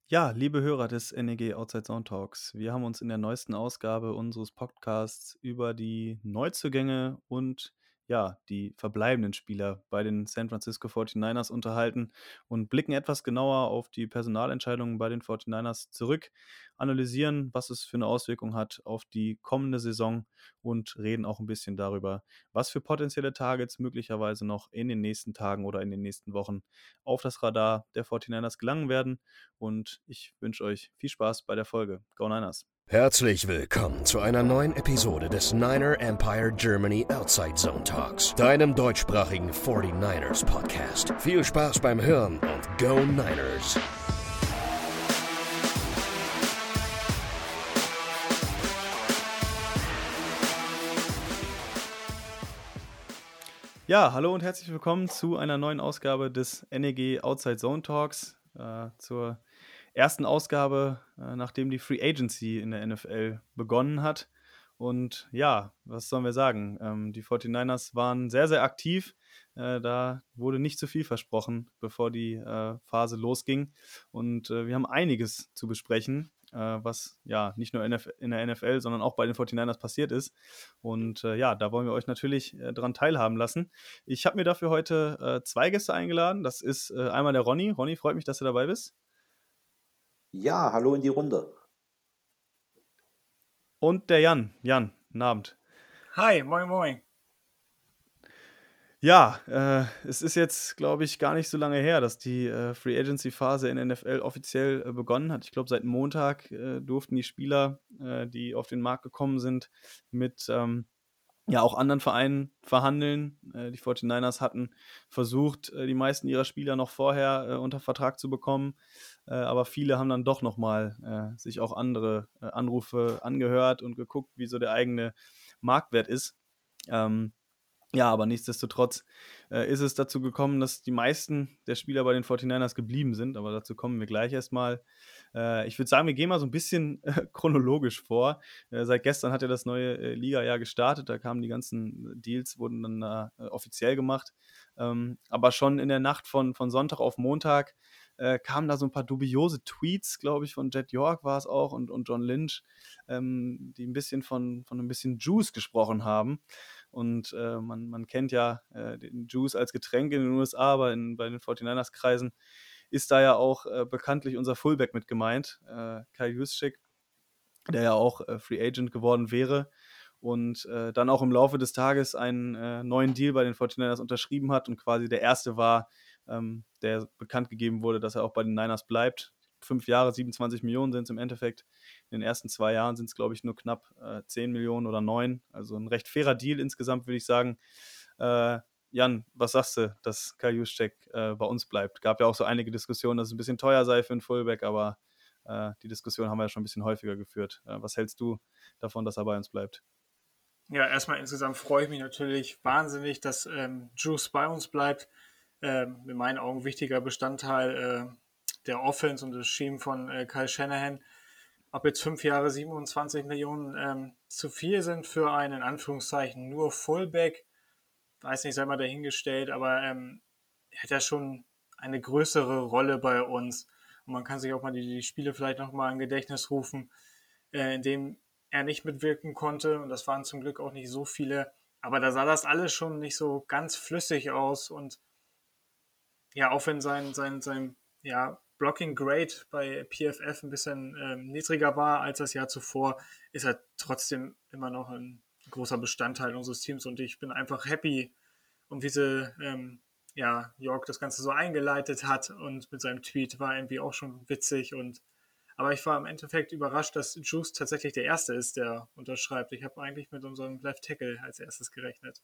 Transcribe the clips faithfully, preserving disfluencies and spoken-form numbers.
Ja, liebe Hörer des N E G Outside Zone Talks, wir haben uns in der neuesten Ausgabe unseres Podcasts über die Neuzugänge und ja, die verbleibenden Spieler bei den San Francisco forty-niners unterhalten und blicken etwas genauer auf die Personalentscheidungen bei den forty-niners zurück, analysieren, was es für eine Auswirkung hat auf die kommende Saison und reden auch ein bisschen darüber, was für potenzielle Targets möglicherweise noch in den nächsten Tagen oder in den nächsten Wochen auf das Radar der forty-niners gelangen werden. Und ich wünsche euch viel Spaß bei der Folge. Go Niners! Herzlich willkommen zu einer neuen Episode des Niner Empire Germany Outside Zone Talks, deinem deutschsprachigen forty-niners Podcast. Viel Spaß beim Hören und Go Niners! Ja, hallo und herzlich willkommen zu einer neuen Ausgabe des N E G Outside Zone Talks, äh, zur ersten Ausgabe, äh, nachdem die Free Agency in der N F L begonnen hat. Und ja, was sollen wir sagen? Ähm, die forty-niners waren sehr, sehr aktiv. Äh, da wurde nicht zu viel versprochen, bevor die äh, Phase losging. Und äh, wir haben einiges zu besprechen, äh, was ja nicht nur in der N F L, sondern auch bei den forty-niners passiert ist. Und äh, ja, da wollen wir euch natürlich äh, dran teilhaben lassen. Ich habe mir dafür heute äh, zwei Gäste eingeladen. Das ist äh, einmal der Ronny. Ronny, freut mich, dass du dabei bist. Ja, hallo in die Runde. Und der Jan. Jan, guten Abend. Hi, moin moin. Ja, äh, es ist jetzt, glaube ich, gar nicht so lange her, dass die äh, Free Agency Phase in der N F L offiziell äh, begonnen hat. Ich glaube, seit Montag äh, durften die Spieler, äh, die auf den Markt gekommen sind, mit ähm, ja auch anderen Vereinen verhandeln. Äh, die forty-niners hatten versucht, äh, die meisten ihrer Spieler noch vorher äh, unter Vertrag zu bekommen, äh, aber viele haben dann doch nochmal äh, sich auch andere äh, Anrufe angehört und geguckt, wie so der eigene Marktwert ist. Ähm, Ja, aber nichtsdestotrotz äh, ist es dazu gekommen, dass die meisten der Spieler bei den forty-niners geblieben sind, aber dazu kommen wir gleich erstmal. Äh, ich würde sagen, wir gehen mal so ein bisschen äh, chronologisch vor. Äh, seit gestern hat ja das neue äh, Liga-Jahr gestartet, da kamen die ganzen Deals, wurden dann äh, offiziell gemacht. Ähm, aber schon in der Nacht von, von Sonntag auf Montag äh, kamen da so ein paar dubiose Tweets, glaube ich, von Jet York war es auch und, und John Lynch, ähm, die ein bisschen von, von ein bisschen Juice gesprochen haben. Und äh, man, man kennt ja äh, den Juice als Getränk in den U S A, aber in, bei den forty-niners-Kreisen ist da ja auch äh, bekanntlich unser Fullback mit gemeint, äh, Kyle Juszczyk, der ja auch äh, Free Agent geworden wäre und äh, dann auch im Laufe des Tages einen äh, neuen Deal bei den forty-niners unterschrieben hat und quasi der erste war, ähm, der bekannt gegeben wurde, dass er auch bei den Niners bleibt. Fünf Jahre, siebenundzwanzig Millionen sind es im Endeffekt. In den ersten zwei Jahren sind es, glaube ich, nur knapp äh, zehn Millionen oder neun. Also ein recht fairer Deal insgesamt, würde ich sagen. Äh, Jan, was sagst du, dass Kyle Juszczyk äh, bei uns bleibt? Gab ja auch so einige Diskussionen, dass es ein bisschen teuer sei für einen Fullback, aber äh, die Diskussion haben wir ja schon ein bisschen häufiger geführt. Äh, was hältst du davon, dass er bei uns bleibt? Ja, erstmal insgesamt freue ich mich natürlich wahnsinnig, dass ähm, Juice bei uns bleibt. Ähm, in meinen Augen wichtiger Bestandteil äh, der Offense und des Schemes von äh, Kyle Shanahan. Ob jetzt fünf Jahre siebenundzwanzig Millionen ähm, zu viel sind für einen, in Anführungszeichen, nur Fullback, weiß nicht, sei mal dahingestellt, aber ähm, er hat ja schon eine größere Rolle bei uns. Und man kann sich auch mal die, die Spiele vielleicht nochmal in Gedächtnis rufen, äh, in dem er nicht mitwirken konnte. Und das waren zum Glück auch nicht so viele. Aber da sah das alles schon nicht so ganz flüssig aus. Und ja, auch wenn sein, sein, sein ja, Blocking Grade bei P F F ein bisschen ähm, niedriger war als das Jahr zuvor, ist er trotzdem immer noch ein großer Bestandteil unseres Teams. Und ich bin einfach happy, um wie sie ähm, ja, York das Ganze so eingeleitet hat, und mit seinem Tweet war irgendwie auch schon witzig. Und aber ich war im Endeffekt überrascht, dass Juice tatsächlich der Erste ist, der unterschreibt. Ich habe eigentlich mit unserem Left Tackle als erstes gerechnet.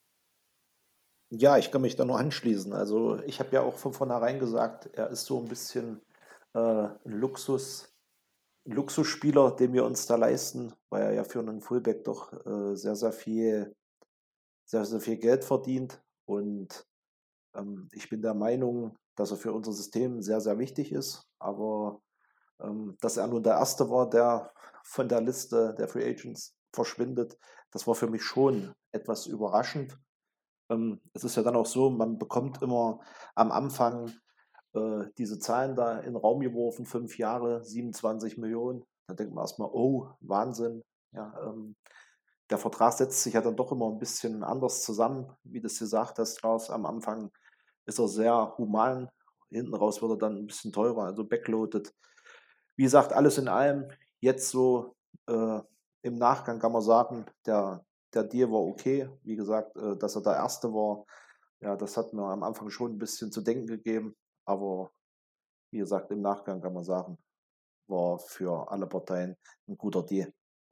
Ja, ich kann mich da nur anschließen. Also ich habe ja auch von vornherein gesagt, er ist so ein bisschen äh, ein Luxus, ein Luxusspieler, den wir uns da leisten, weil er ja für einen Fullback doch äh, sehr, sehr viel, sehr, sehr viel Geld verdient. Und ähm, ich bin der Meinung, dass er für unser System sehr, sehr wichtig ist. Aber ähm, dass er nun der Erste war, der von der Liste der Free Agents verschwindet, das war für mich schon etwas überraschend. Ähm, es ist ja dann auch so, man bekommt immer am Anfang äh, diese Zahlen da in den Raum geworfen, fünf Jahre, siebenundzwanzig Millionen. Da denkt man erstmal, oh, Wahnsinn. Ja, ähm, der Vertrag setzt sich ja dann doch immer ein bisschen anders zusammen, wie du es gesagt hast, Klaus. Am Anfang ist er sehr human, hinten raus wird er dann ein bisschen teurer, also backloaded. Wie gesagt, alles in allem, jetzt so äh, im Nachgang kann man sagen, der, der Deal war okay. Wie gesagt, äh, dass er der Erste war, ja, das hat mir am Anfang schon ein bisschen zu denken gegeben. Aber wie gesagt, im Nachgang kann man sagen, war für alle Parteien ein guter Deal.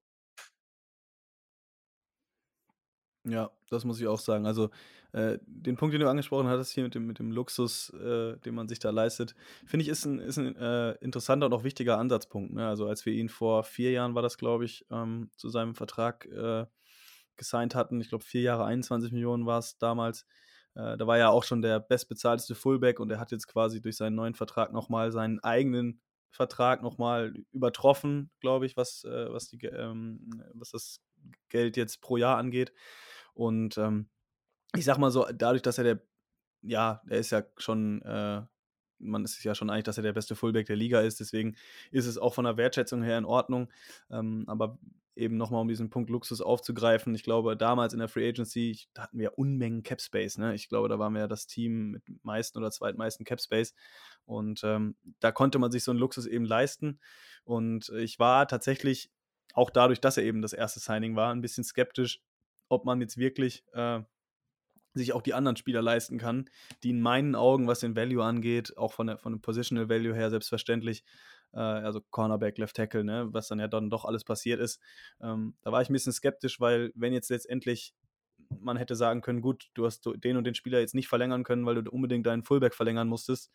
Ja, das muss ich auch sagen. Also, äh, den Punkt, den du angesprochen hattest hier mit dem mit dem Luxus, äh, den man sich da leistet, finde ich, ist ein ist 'n, äh, interessanter und auch wichtiger Ansatzpunkt, ne? Also, als wir ihn vor vier Jahren war das, glaube ich, ähm, zu seinem Vertrag, äh, gesigned hatten. Ich glaube, vier Jahre, einundzwanzig Millionen war es damals. Äh, da war er auch schon der bestbezahlteste Fullback und er hat jetzt quasi durch seinen neuen Vertrag noch mal seinen eigenen Vertrag noch mal übertroffen, glaube ich, was, äh, was die Ge ähm, was das Geld jetzt pro Jahr angeht. Und, ähm, ich sage mal so, dadurch, dass er der ja, er ist ja schon, äh man ist sich ja schon einig, dass er der beste Fullback der Liga ist, deswegen ist es auch von der Wertschätzung her in Ordnung. Ähm, aber eben noch mal, um diesen Punkt Luxus aufzugreifen, ich glaube, damals in der Free Agency, ich da hatten wir Unmengen Cap Space, ne? Ich glaube, da waren wir ja das Team mit meisten oder zweitmeisten Cap Space und, ähm, da konnte man sich so 'n Luxus eben leisten und ich war tatsächlich auch dadurch, dass er eben das erste Signing war, 'n bisschen skeptisch, ob man jetzt wirklich, äh, sich auch die anderen Spieler leisten kann, die in meinen Augen, was den Value angeht, auch von der von dem Positional Value her selbstverständlich, äh, also Cornerback, Left Tackle, ne, was dann ja dann doch alles passiert ist. Ähm, da war ich 'n bisschen skeptisch, weil wenn jetzt letztendlich man hätte sagen können: „Gut, du hast du den und den Spieler jetzt nicht verlängern können, weil du unbedingt deinen Fullback verlängern musstest“,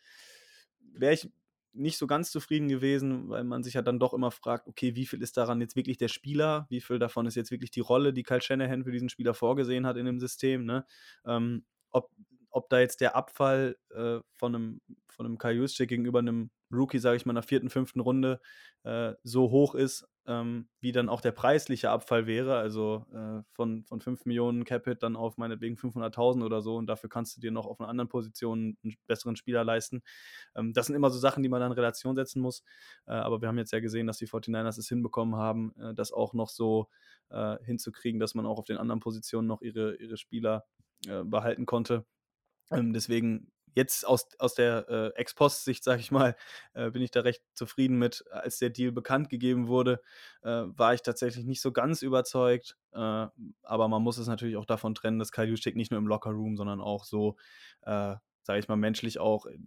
wäre ich nicht so ganz zufrieden gewesen, weil man sich ja dann doch immer fragt: „Okay, wie viel ist daran jetzt wirklich der Spieler? Wie viel davon ist jetzt wirklich die Rolle, die Kyle Shanahan für diesen Spieler vorgesehen hat in dem System“, ne? Ähm, ob ob da jetzt der Abfall, äh, von 'nem von 'nem Kyle Juszczyk gegenüber 'nem Rookie, sage ich mal, in der vierten, fünften Runde, äh, so hoch ist, ähm, wie dann auch der preisliche Abfall wäre, also, äh, von von fünf Millionen Cap-Hit dann auf meinetwegen fünfhunderttausend oder so und dafür kannst du dir noch auf 'ner anderen Position 'n besseren Spieler leisten. Ähm, das sind immer so Sachen, die man dann in Relation setzen muss. Äh, aber wir haben jetzt ja gesehen, dass die forty-niners es hinbekommen haben, äh, das auch noch so, äh, hinzukriegen, dass man auch auf den anderen Positionen noch ihre ihre Spieler, äh, behalten konnte. Ähm, deswegen jetzt aus aus der, äh, Ex-Post-Sicht, sage ich mal, äh, bin ich da recht zufrieden mit. Als der Deal bekannt gegeben wurde, äh, war ich tatsächlich nicht so ganz überzeugt. Äh, aber man muss es natürlich auch davon trennen, dass Kyle Juszczyk nicht nur im Lockerroom, sondern auch so, äh, sage ich mal, menschlich auch, äh,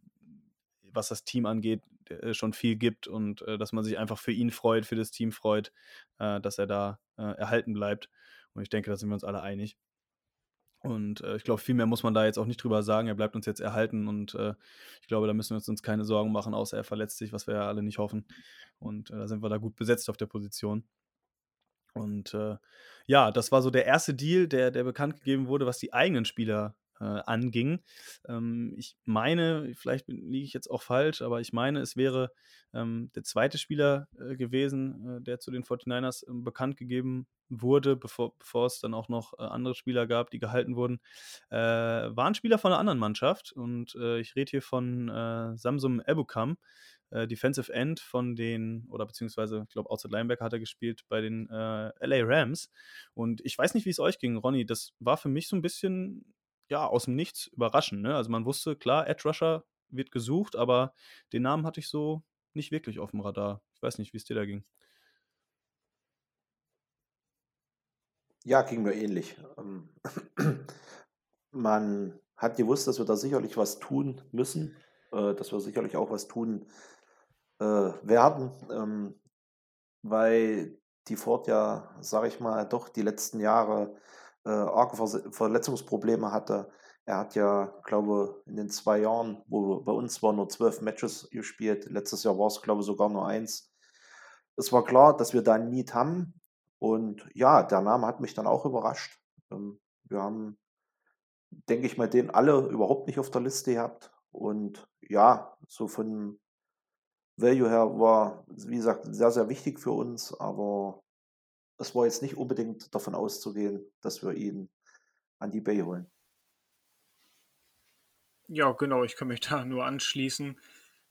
was das Team angeht, äh, schon viel gibt und, äh, dass man sich einfach für ihn freut, für das Team freut, äh, dass er da, äh, erhalten bleibt. Und ich denke, da sind wir uns alle einig. Und, äh, ich glaube, viel mehr muss man da jetzt auch nicht drüber sagen. Er bleibt uns jetzt erhalten und, äh, ich glaube, da müssen wir uns uns keine Sorgen machen, außer er verletzt sich, was wir ja alle nicht hoffen. Und, äh, da sind wir da gut besetzt auf der Position. Und, äh, ja, das war so der erste Deal, der der bekannt gegeben wurde, was die eigenen Spieler, äh, anging. Ähm, ich meine, vielleicht bin liege ich jetzt auch falsch, aber ich meine, es wäre, ähm, der zweite Spieler, äh, gewesen, äh, der zu den forty-niners, ähm, bekannt gegeben wurde, bevor bevor es dann auch noch, äh, andere Spieler gab, die gehalten wurden, äh, war 'n Spieler von 'ner anderen Mannschaft und, äh, ich rede hier von, äh, Samsung Ebukam, äh, Defensive End von den oder beziehungsweise, ich glaube, Outside Linebacker hat er gespielt bei den, äh, L A Rams. Und ich weiß nicht, wie es euch ging, Ronny, das war für mich so ein bisschen, ja, aus dem Nichts überraschend, ne? Also, man wusste, klar, Edge Rusher wird gesucht, aber den Namen hatte ich so nicht wirklich auf dem Radar. Ich weiß nicht, wie es dir da ging. Ja, ging mir ähnlich. Ähm, man hat gewusst, dass wir da sicherlich was tun müssen, äh, dass wir sicherlich auch was tun äh, werden, ähm, weil die Ford ja, sage ich mal, doch die letzten Jahre äh, arge Verse Verletzungsprobleme hatte. Er hat ja, glaube in den zwei Jahren, wo bei uns waren, nur zwölf Matches gespielt. Letztes Jahr war es, glaube ich, sogar nur eins. Es war klar, dass wir da 'n Need haben und ja, der Name hat mich dann auch überrascht. Ähm, wir haben, denke ich mal, den alle überhaupt nicht auf der Liste gehabt und ja, so von Value her war, wie gesagt, sehr, sehr wichtig für uns, aber es war jetzt nicht unbedingt davon auszugehen, dass wir ihn an die Bay holen. Ja, genau, ich kann mich da nur anschließen.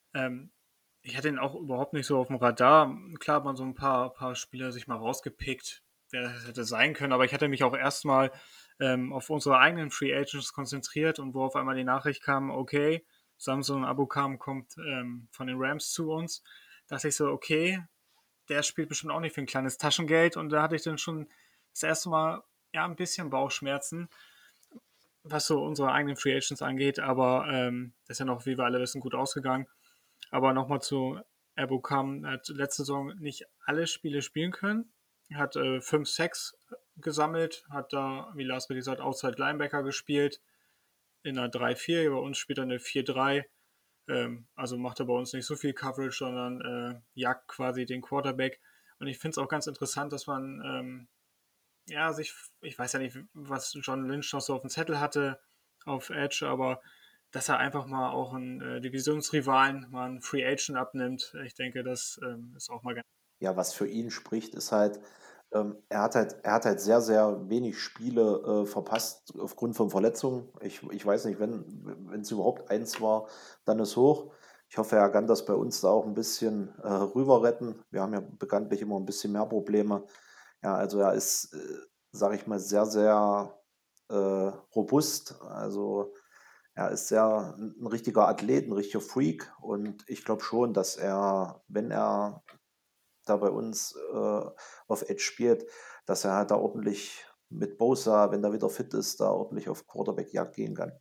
Ähm, ich hatte ihn auch überhaupt nicht so auf dem Radar. Klar hat man so ein paar, paar Spieler sich mal rausgepickt, wer das hätte sein können, aber ich hatte mich auch erstmal ähm, auf unsere eigenen Free Agents konzentriert und wo auf einmal die Nachricht kam, okay, Samson Abukam kommt ähm, von den Rams zu uns, dachte ich so, okay, der spielt bestimmt auch nicht für ein kleines Taschengeld und da hatte ich dann schon das erste Mal ja ein bisschen Bauchschmerzen, was so unsere eigenen Free Agents angeht, aber ähm, das ist ja noch, wie wir alle wissen, gut ausgegangen. Aber nochmal zu Abukam, er hat letzte Saison nicht alle Spiele spielen können, er hat äh, fünf Sacks gesammelt, hat da, wie Lars richtig sagt, Outside Linebacker gespielt, in einer drei vier, bei uns spielt er eine vier drei, ähm, also macht er bei uns nicht so viel Coverage, sondern äh, jagt quasi den Quarterback. Und ich finde es auch ganz interessant, dass man, ähm, ja, sich, ich weiß ja nicht, was John Lynch noch so auf dem Zettel hatte auf Edge, aber dass er einfach mal auch einen äh, Divisionsrivalen, mal einen Free Agent abnimmt, ich denke, das ähm, ist auch mal ganz. Ja, was für ihn spricht, ist halt, ähm, er hat halt, er hat halt sehr, sehr wenig Spiele äh, verpasst aufgrund von Verletzungen. Ich, ich weiß nicht, wenn wenn es überhaupt eins war, dann ist hoch. Ich hoffe, er kann das bei uns da auch ein bisschen äh, rüber retten. Wir haben ja bekanntlich immer ein bisschen mehr Probleme. Ja, also er ist, äh, sage ich mal, sehr, sehr äh, robust. Also er ist sehr ein, ein richtiger Athlet, ein richtiger Freak. Und ich glaube schon, dass er, wenn er da bei uns äh, auf Edge spielt, dass er halt da ordentlich mit Bosa, wenn er wieder fit ist, da ordentlich auf Quarterback-Jagd gehen kann.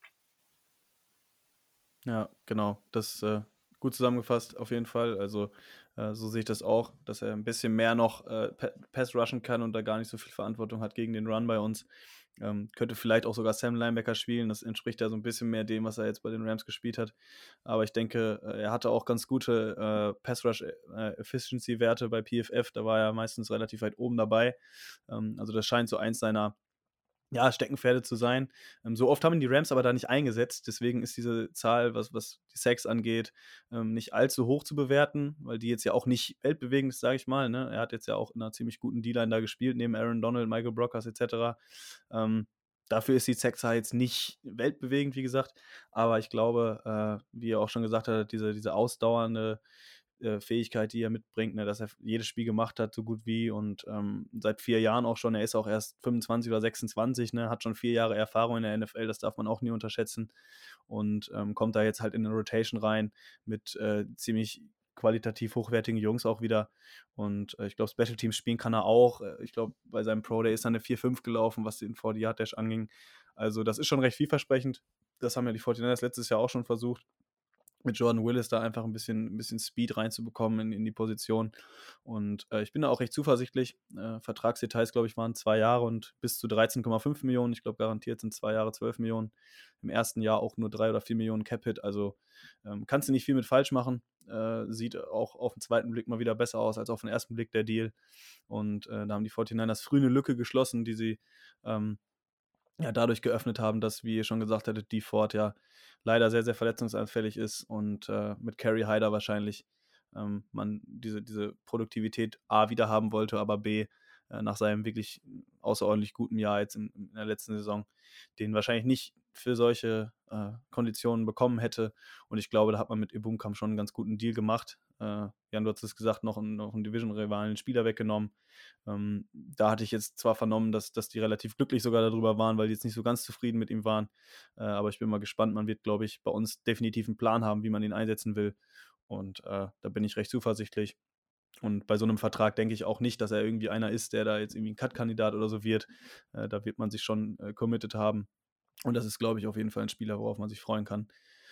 Ja, genau. Das äh, gut zusammengefasst, auf jeden Fall. Also, äh, so sehe ich das auch, dass er ein bisschen mehr noch äh, Pa- Pass rushen kann und da gar nicht so viel Verantwortung hat gegen den Run bei uns. Ähm, könnte vielleicht auch sogar Sam Linebacker spielen. Das entspricht ja so ein bisschen mehr dem, was er jetzt bei den Rams gespielt hat. Aber ich denke, äh, er hatte auch ganz gute äh, Pass-Rush-Efficiency-Werte bei P F F. Da war er meistens relativ weit oben dabei. Ähm, also, das scheint so eins seiner ja, Steckenpferde zu sein. Ähm, so oft haben ihn die Rams aber da nicht eingesetzt. Deswegen ist diese Zahl, was, was die Sacks angeht, ähm, nicht allzu hoch zu bewerten, weil die jetzt ja auch nicht weltbewegend ist, sage ich mal. Ne? Er hat jetzt ja auch in einer ziemlich guten D-Line da gespielt, neben Aaron Donald, Michael Brockers et cetera. Ähm, dafür ist die Sackzahl jetzt nicht weltbewegend, wie gesagt. Aber ich glaube, äh, wie er auch schon gesagt hat, diese, diese ausdauernde äh, Fähigkeit, die er mitbringt, ne, dass er jedes Spiel gemacht hat, so gut wie und ähm, seit vier Jahren auch schon. Er ist auch erst fünfundzwanzig oder sechsundzwanzig, ne, hat schon vier Jahre Erfahrung in der N F L, das darf man auch nie unterschätzen und ähm, kommt da jetzt halt in eine Rotation rein mit äh, ziemlich qualitativ hochwertigen Jungs auch wieder und äh, ich glaube, Special Teams spielen kann er auch. Äh, Ich glaube, bei seinem Pro Day ist er eine vier fünf gelaufen, was den vierzig-Yard-Dash anging. Also das ist schon recht vielversprechend. Das haben ja die forty-niners letztes Jahr auch schon versucht, mit Jordan Willis da einfach ein bisschen, ein bisschen Speed reinzubekommen in, in die Position. Und äh, ich bin da auch recht zuversichtlich. Äh, Vertragsdetails, glaube ich, waren zwei Jahre und bis zu dreizehn Komma fünf Millionen. Ich glaube, garantiert sind zwei Jahre zwölf Millionen. Im ersten Jahr auch nur drei oder vier Millionen Cap-Hit. Also ähm, kannst du nicht viel mit falsch machen. Äh, sieht auch auf den zweiten Blick mal wieder besser aus als auf den ersten Blick der Deal. Und äh, da haben die forty-niners früh eine Lücke geschlossen, die sie ähm, ja, dadurch geöffnet haben, dass, wie ihr schon gesagt hattet, die Ford ja leider sehr, sehr verletzungsanfällig ist und äh, mit Kerry Hyder wahrscheinlich ähm, man diese, diese Produktivität A wieder haben wollte, aber B äh, nach seinem wirklich außerordentlich guten Jahr jetzt in, in der letzten Saison den wahrscheinlich nicht für solche äh, Konditionen bekommen hätte. Und ich glaube, da hat man mit Ibumkam schon einen ganz guten Deal gemacht. Äh, Jan, du hast es gesagt, noch, einen- noch einen Division-Rivalen Spieler weggenommen. Ähm, da hatte ich jetzt zwar vernommen, dass, dass die relativ glücklich sogar darüber waren, weil die jetzt nicht so ganz zufrieden mit ihm waren. Äh, aber ich bin mal gespannt. Man wird, glaube ich, bei uns definitiv einen Plan haben, wie man ihn einsetzen will. Und äh, da bin ich recht zuversichtlich. Und bei so einem Vertrag denke ich auch nicht, dass er irgendwie einer ist, der da jetzt irgendwie ein Cut-Kandidat oder so wird. Äh, da wird man sich schon äh, committed haben. Und das ist, glaube ich, auf jeden Fall ein Spieler, worauf man sich freuen kann.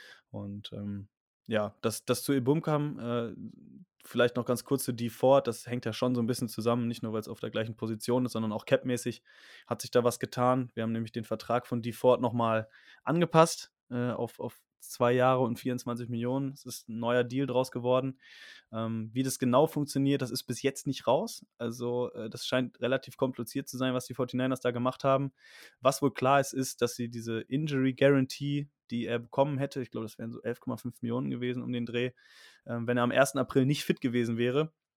Und ähm, ja, das, das zu Ibumkam, äh, vielleicht noch ganz kurz zu Dee Ford, das hängt ja schon so ein bisschen zusammen, nicht nur, weil es auf der gleichen Position ist, sondern auch capmäßig hat sich da was getan. Wir haben nämlich den Vertrag von Dee Ford nochmal angepasst äh, auf, auf zwei Jahre und vierundzwanzig Millionen. Es ist ein neuer Deal draus geworden. Ähm, wie das genau funktioniert, das ist bis jetzt nicht raus. Also äh, das scheint relativ kompliziert zu sein, was die forty-niners da gemacht haben. Was wohl klar ist, ist, dass sie diese Injury Guarantee, die er bekommen hätte, ich glaube, das wären so elf Komma fünf Millionen gewesen um den Dreh, ähm, wenn er am ersten April nicht fit gewesen wäre,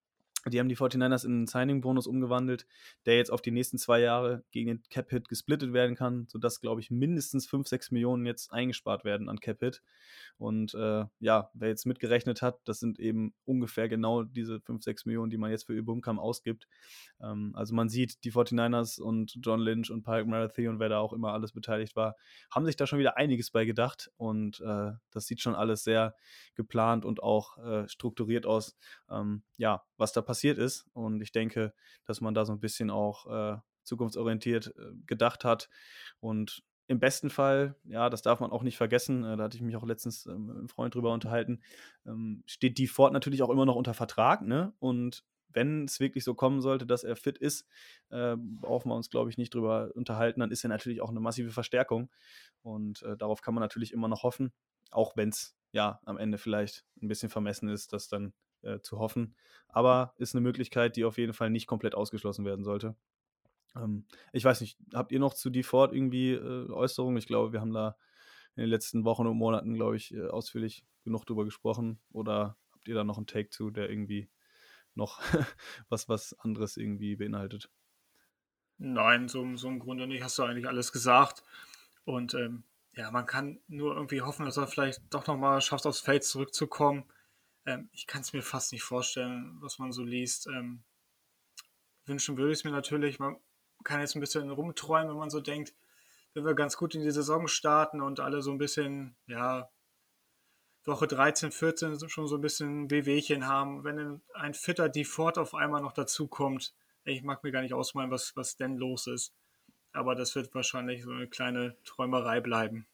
Die haben die forty-niners in einen Signing-Bonus umgewandelt, der jetzt auf die nächsten zwei Jahre gegen den Cap-Hit gesplittet werden kann, sodass, glaube ich, mindestens fünf, sechs Millionen jetzt eingespart werden an Cap-Hit. Und äh, ja, wer jetzt mitgerechnet hat, das sind eben ungefähr genau diese fünf, sechs Millionen, die man jetzt für Ibukam ausgibt. Ähm, also man sieht, die forty-niners und John Lynch und Pike Marathi und wer da auch immer alles beteiligt war, haben sich da schon wieder einiges bei gedacht. Und äh, das sieht schon alles sehr geplant und auch äh, strukturiert aus, ähm, ja, was da passiert ist. Und ich denke, dass man da so ein bisschen auch äh, zukunftsorientiert äh, gedacht hat. Und im besten Fall, ja, das darf man auch nicht vergessen, äh, da hatte ich mich auch letztens ähm, mit einem Freund drüber unterhalten, ähm, steht Dee Ford natürlich auch immer noch unter Vertrag, ne? Und wenn es wirklich so kommen sollte, dass er fit ist, äh, brauchen wir uns, glaube ich, nicht drüber unterhalten, dann ist er natürlich auch eine massive Verstärkung. Und äh, darauf kann man natürlich immer noch hoffen, auch wenn es ja am Ende vielleicht ein bisschen vermessen ist, das dann äh, zu hoffen. Aber ist eine Möglichkeit, die auf jeden Fall nicht komplett ausgeschlossen werden sollte. Ähm, ich weiß nicht, habt ihr noch zu Dee Ford irgendwie äh, Äußerungen? Ich glaube, wir haben da in den letzten Wochen und Monaten, glaube ich, äh, ausführlich genug drüber gesprochen. Oder habt ihr da noch einen Take zu, der irgendwie noch was, was anderes irgendwie beinhaltet? Nein, so, so im Grunde nicht. Hast du eigentlich alles gesagt. Und ähm, ja, man kann nur irgendwie hoffen, dass er vielleicht doch nochmal schafft, aufs Feld zurückzukommen. Ähm, ich kann es mir fast nicht vorstellen, was man so liest. Ähm, wünschen würde ich es mir natürlich. Man kann jetzt ein bisschen rumträumen, wenn man so denkt, wenn wir ganz gut in die Saison starten und alle so ein bisschen, ja, Woche dreizehn, vierzehn schon so ein bisschen Wehwehchen haben. Wenn ein fitter Dee Ford auf einmal noch dazukommt, ich mag mir gar nicht ausmalen, was, was denn los ist. Aber das wird wahrscheinlich so eine kleine Träumerei bleiben.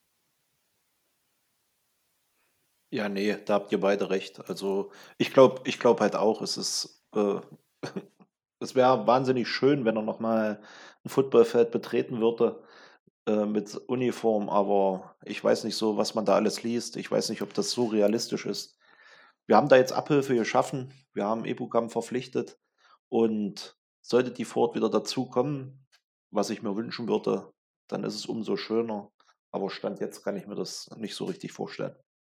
Ja, nee, da habt ihr beide recht. Also ich glaube, ich glaube halt auch, es ist, äh, es wäre wahnsinnig schön, wenn er nochmal ein Footballfeld betreten würde äh, mit Uniform, aber ich weiß nicht so, was man da alles liest. Ich weiß nicht, ob das so realistisch ist. Wir haben da jetzt Abhilfe geschaffen, wir haben Ebukam verpflichtet und sollte die Ford wieder dazukommen, was ich mir wünschen würde, dann ist es umso schöner. Aber Stand jetzt kann ich mir das nicht so richtig vorstellen.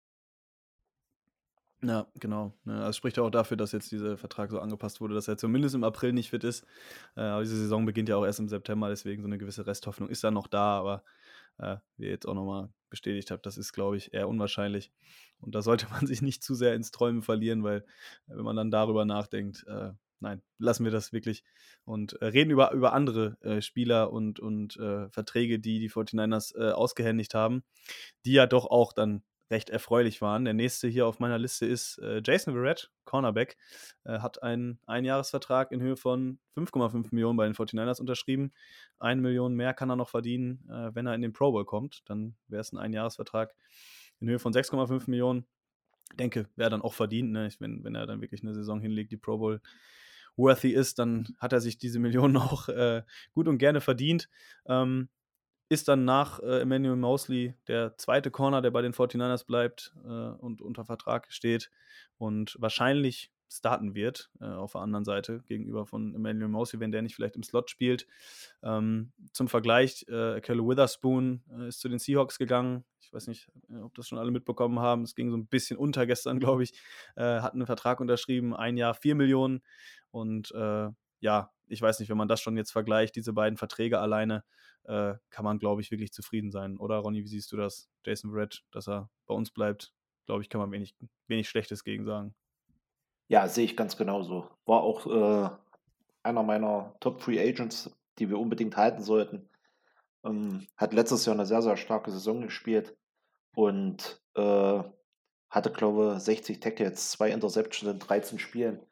Ja, genau. Ne, also spricht ja auch dafür, dass jetzt dieser Vertrag so angepasst wurde, dass er zumindest im April nicht fit ist. Äh, aber diese Saison beginnt ja auch erst im September, deswegen so eine gewisse Resthoffnung ist da noch da, aber äh, wie ihr jetzt auch nochmal bestätigt habt, das ist, glaube ich, eher unwahrscheinlich. Und da sollte man sich nicht zu sehr ins Träumen verlieren, weil äh, wenn man dann darüber nachdenkt, äh, nein, lassen wir das wirklich und äh, reden über, über andere äh, Spieler und, und äh, Verträge, die die forty-niners äh, ausgehändigt haben, die ja doch auch dann recht erfreulich waren. Der nächste hier auf meiner Liste ist äh, Jason Verrett, Cornerback, äh, hat einen Einjahresvertrag in Höhe von fünf Komma fünf Millionen bei den forty-niners unterschrieben. Eine Million mehr kann er noch verdienen, äh, wenn er in den Pro Bowl kommt. Dann wäre es ein Einjahresvertrag in Höhe von sechs Komma fünf Millionen. Ich denke, wäre dann auch verdient, ne? wenn, wenn er dann wirklich eine Saison hinlegt, die Pro Bowl worthy ist, dann hat er sich diese Millionen auch äh, gut und gerne verdient. Ähm, ist dann nach äh, Emmanuel Mosley der zweite Corner, der bei den forty-niners bleibt äh, und unter Vertrag steht und wahrscheinlich starten wird äh, auf der anderen Seite gegenüber von Emmanuel Mosley, wenn der nicht vielleicht im Slot spielt. Ähm, zum Vergleich, äh, Kelly Witherspoon äh, ist zu den Seahawks gegangen. Ich weiß nicht, äh, ob das schon alle mitbekommen haben. Es ging so ein bisschen unter gestern, glaube ich. Äh, hat einen Vertrag unterschrieben, ein Jahr vier Millionen. Und äh, ja, ich weiß nicht, wenn man das schon jetzt vergleicht, diese beiden Verträge alleine, äh, kann man, glaube ich, wirklich zufrieden sein. Oder, Ronny, wie siehst du das? Jason Verrett, dass er bei uns bleibt, glaube ich, kann man wenig, wenig Schlechtes gegen sagen. Ja, sehe ich ganz genauso. War auch äh, einer meiner Top Free Agents, die wir unbedingt halten sollten. Ähm, hat letztes Jahr eine sehr, sehr starke Saison gespielt und äh, hatte, glaube ich, sechzig Tackles, zwei Interceptions in dreizehn Spielen.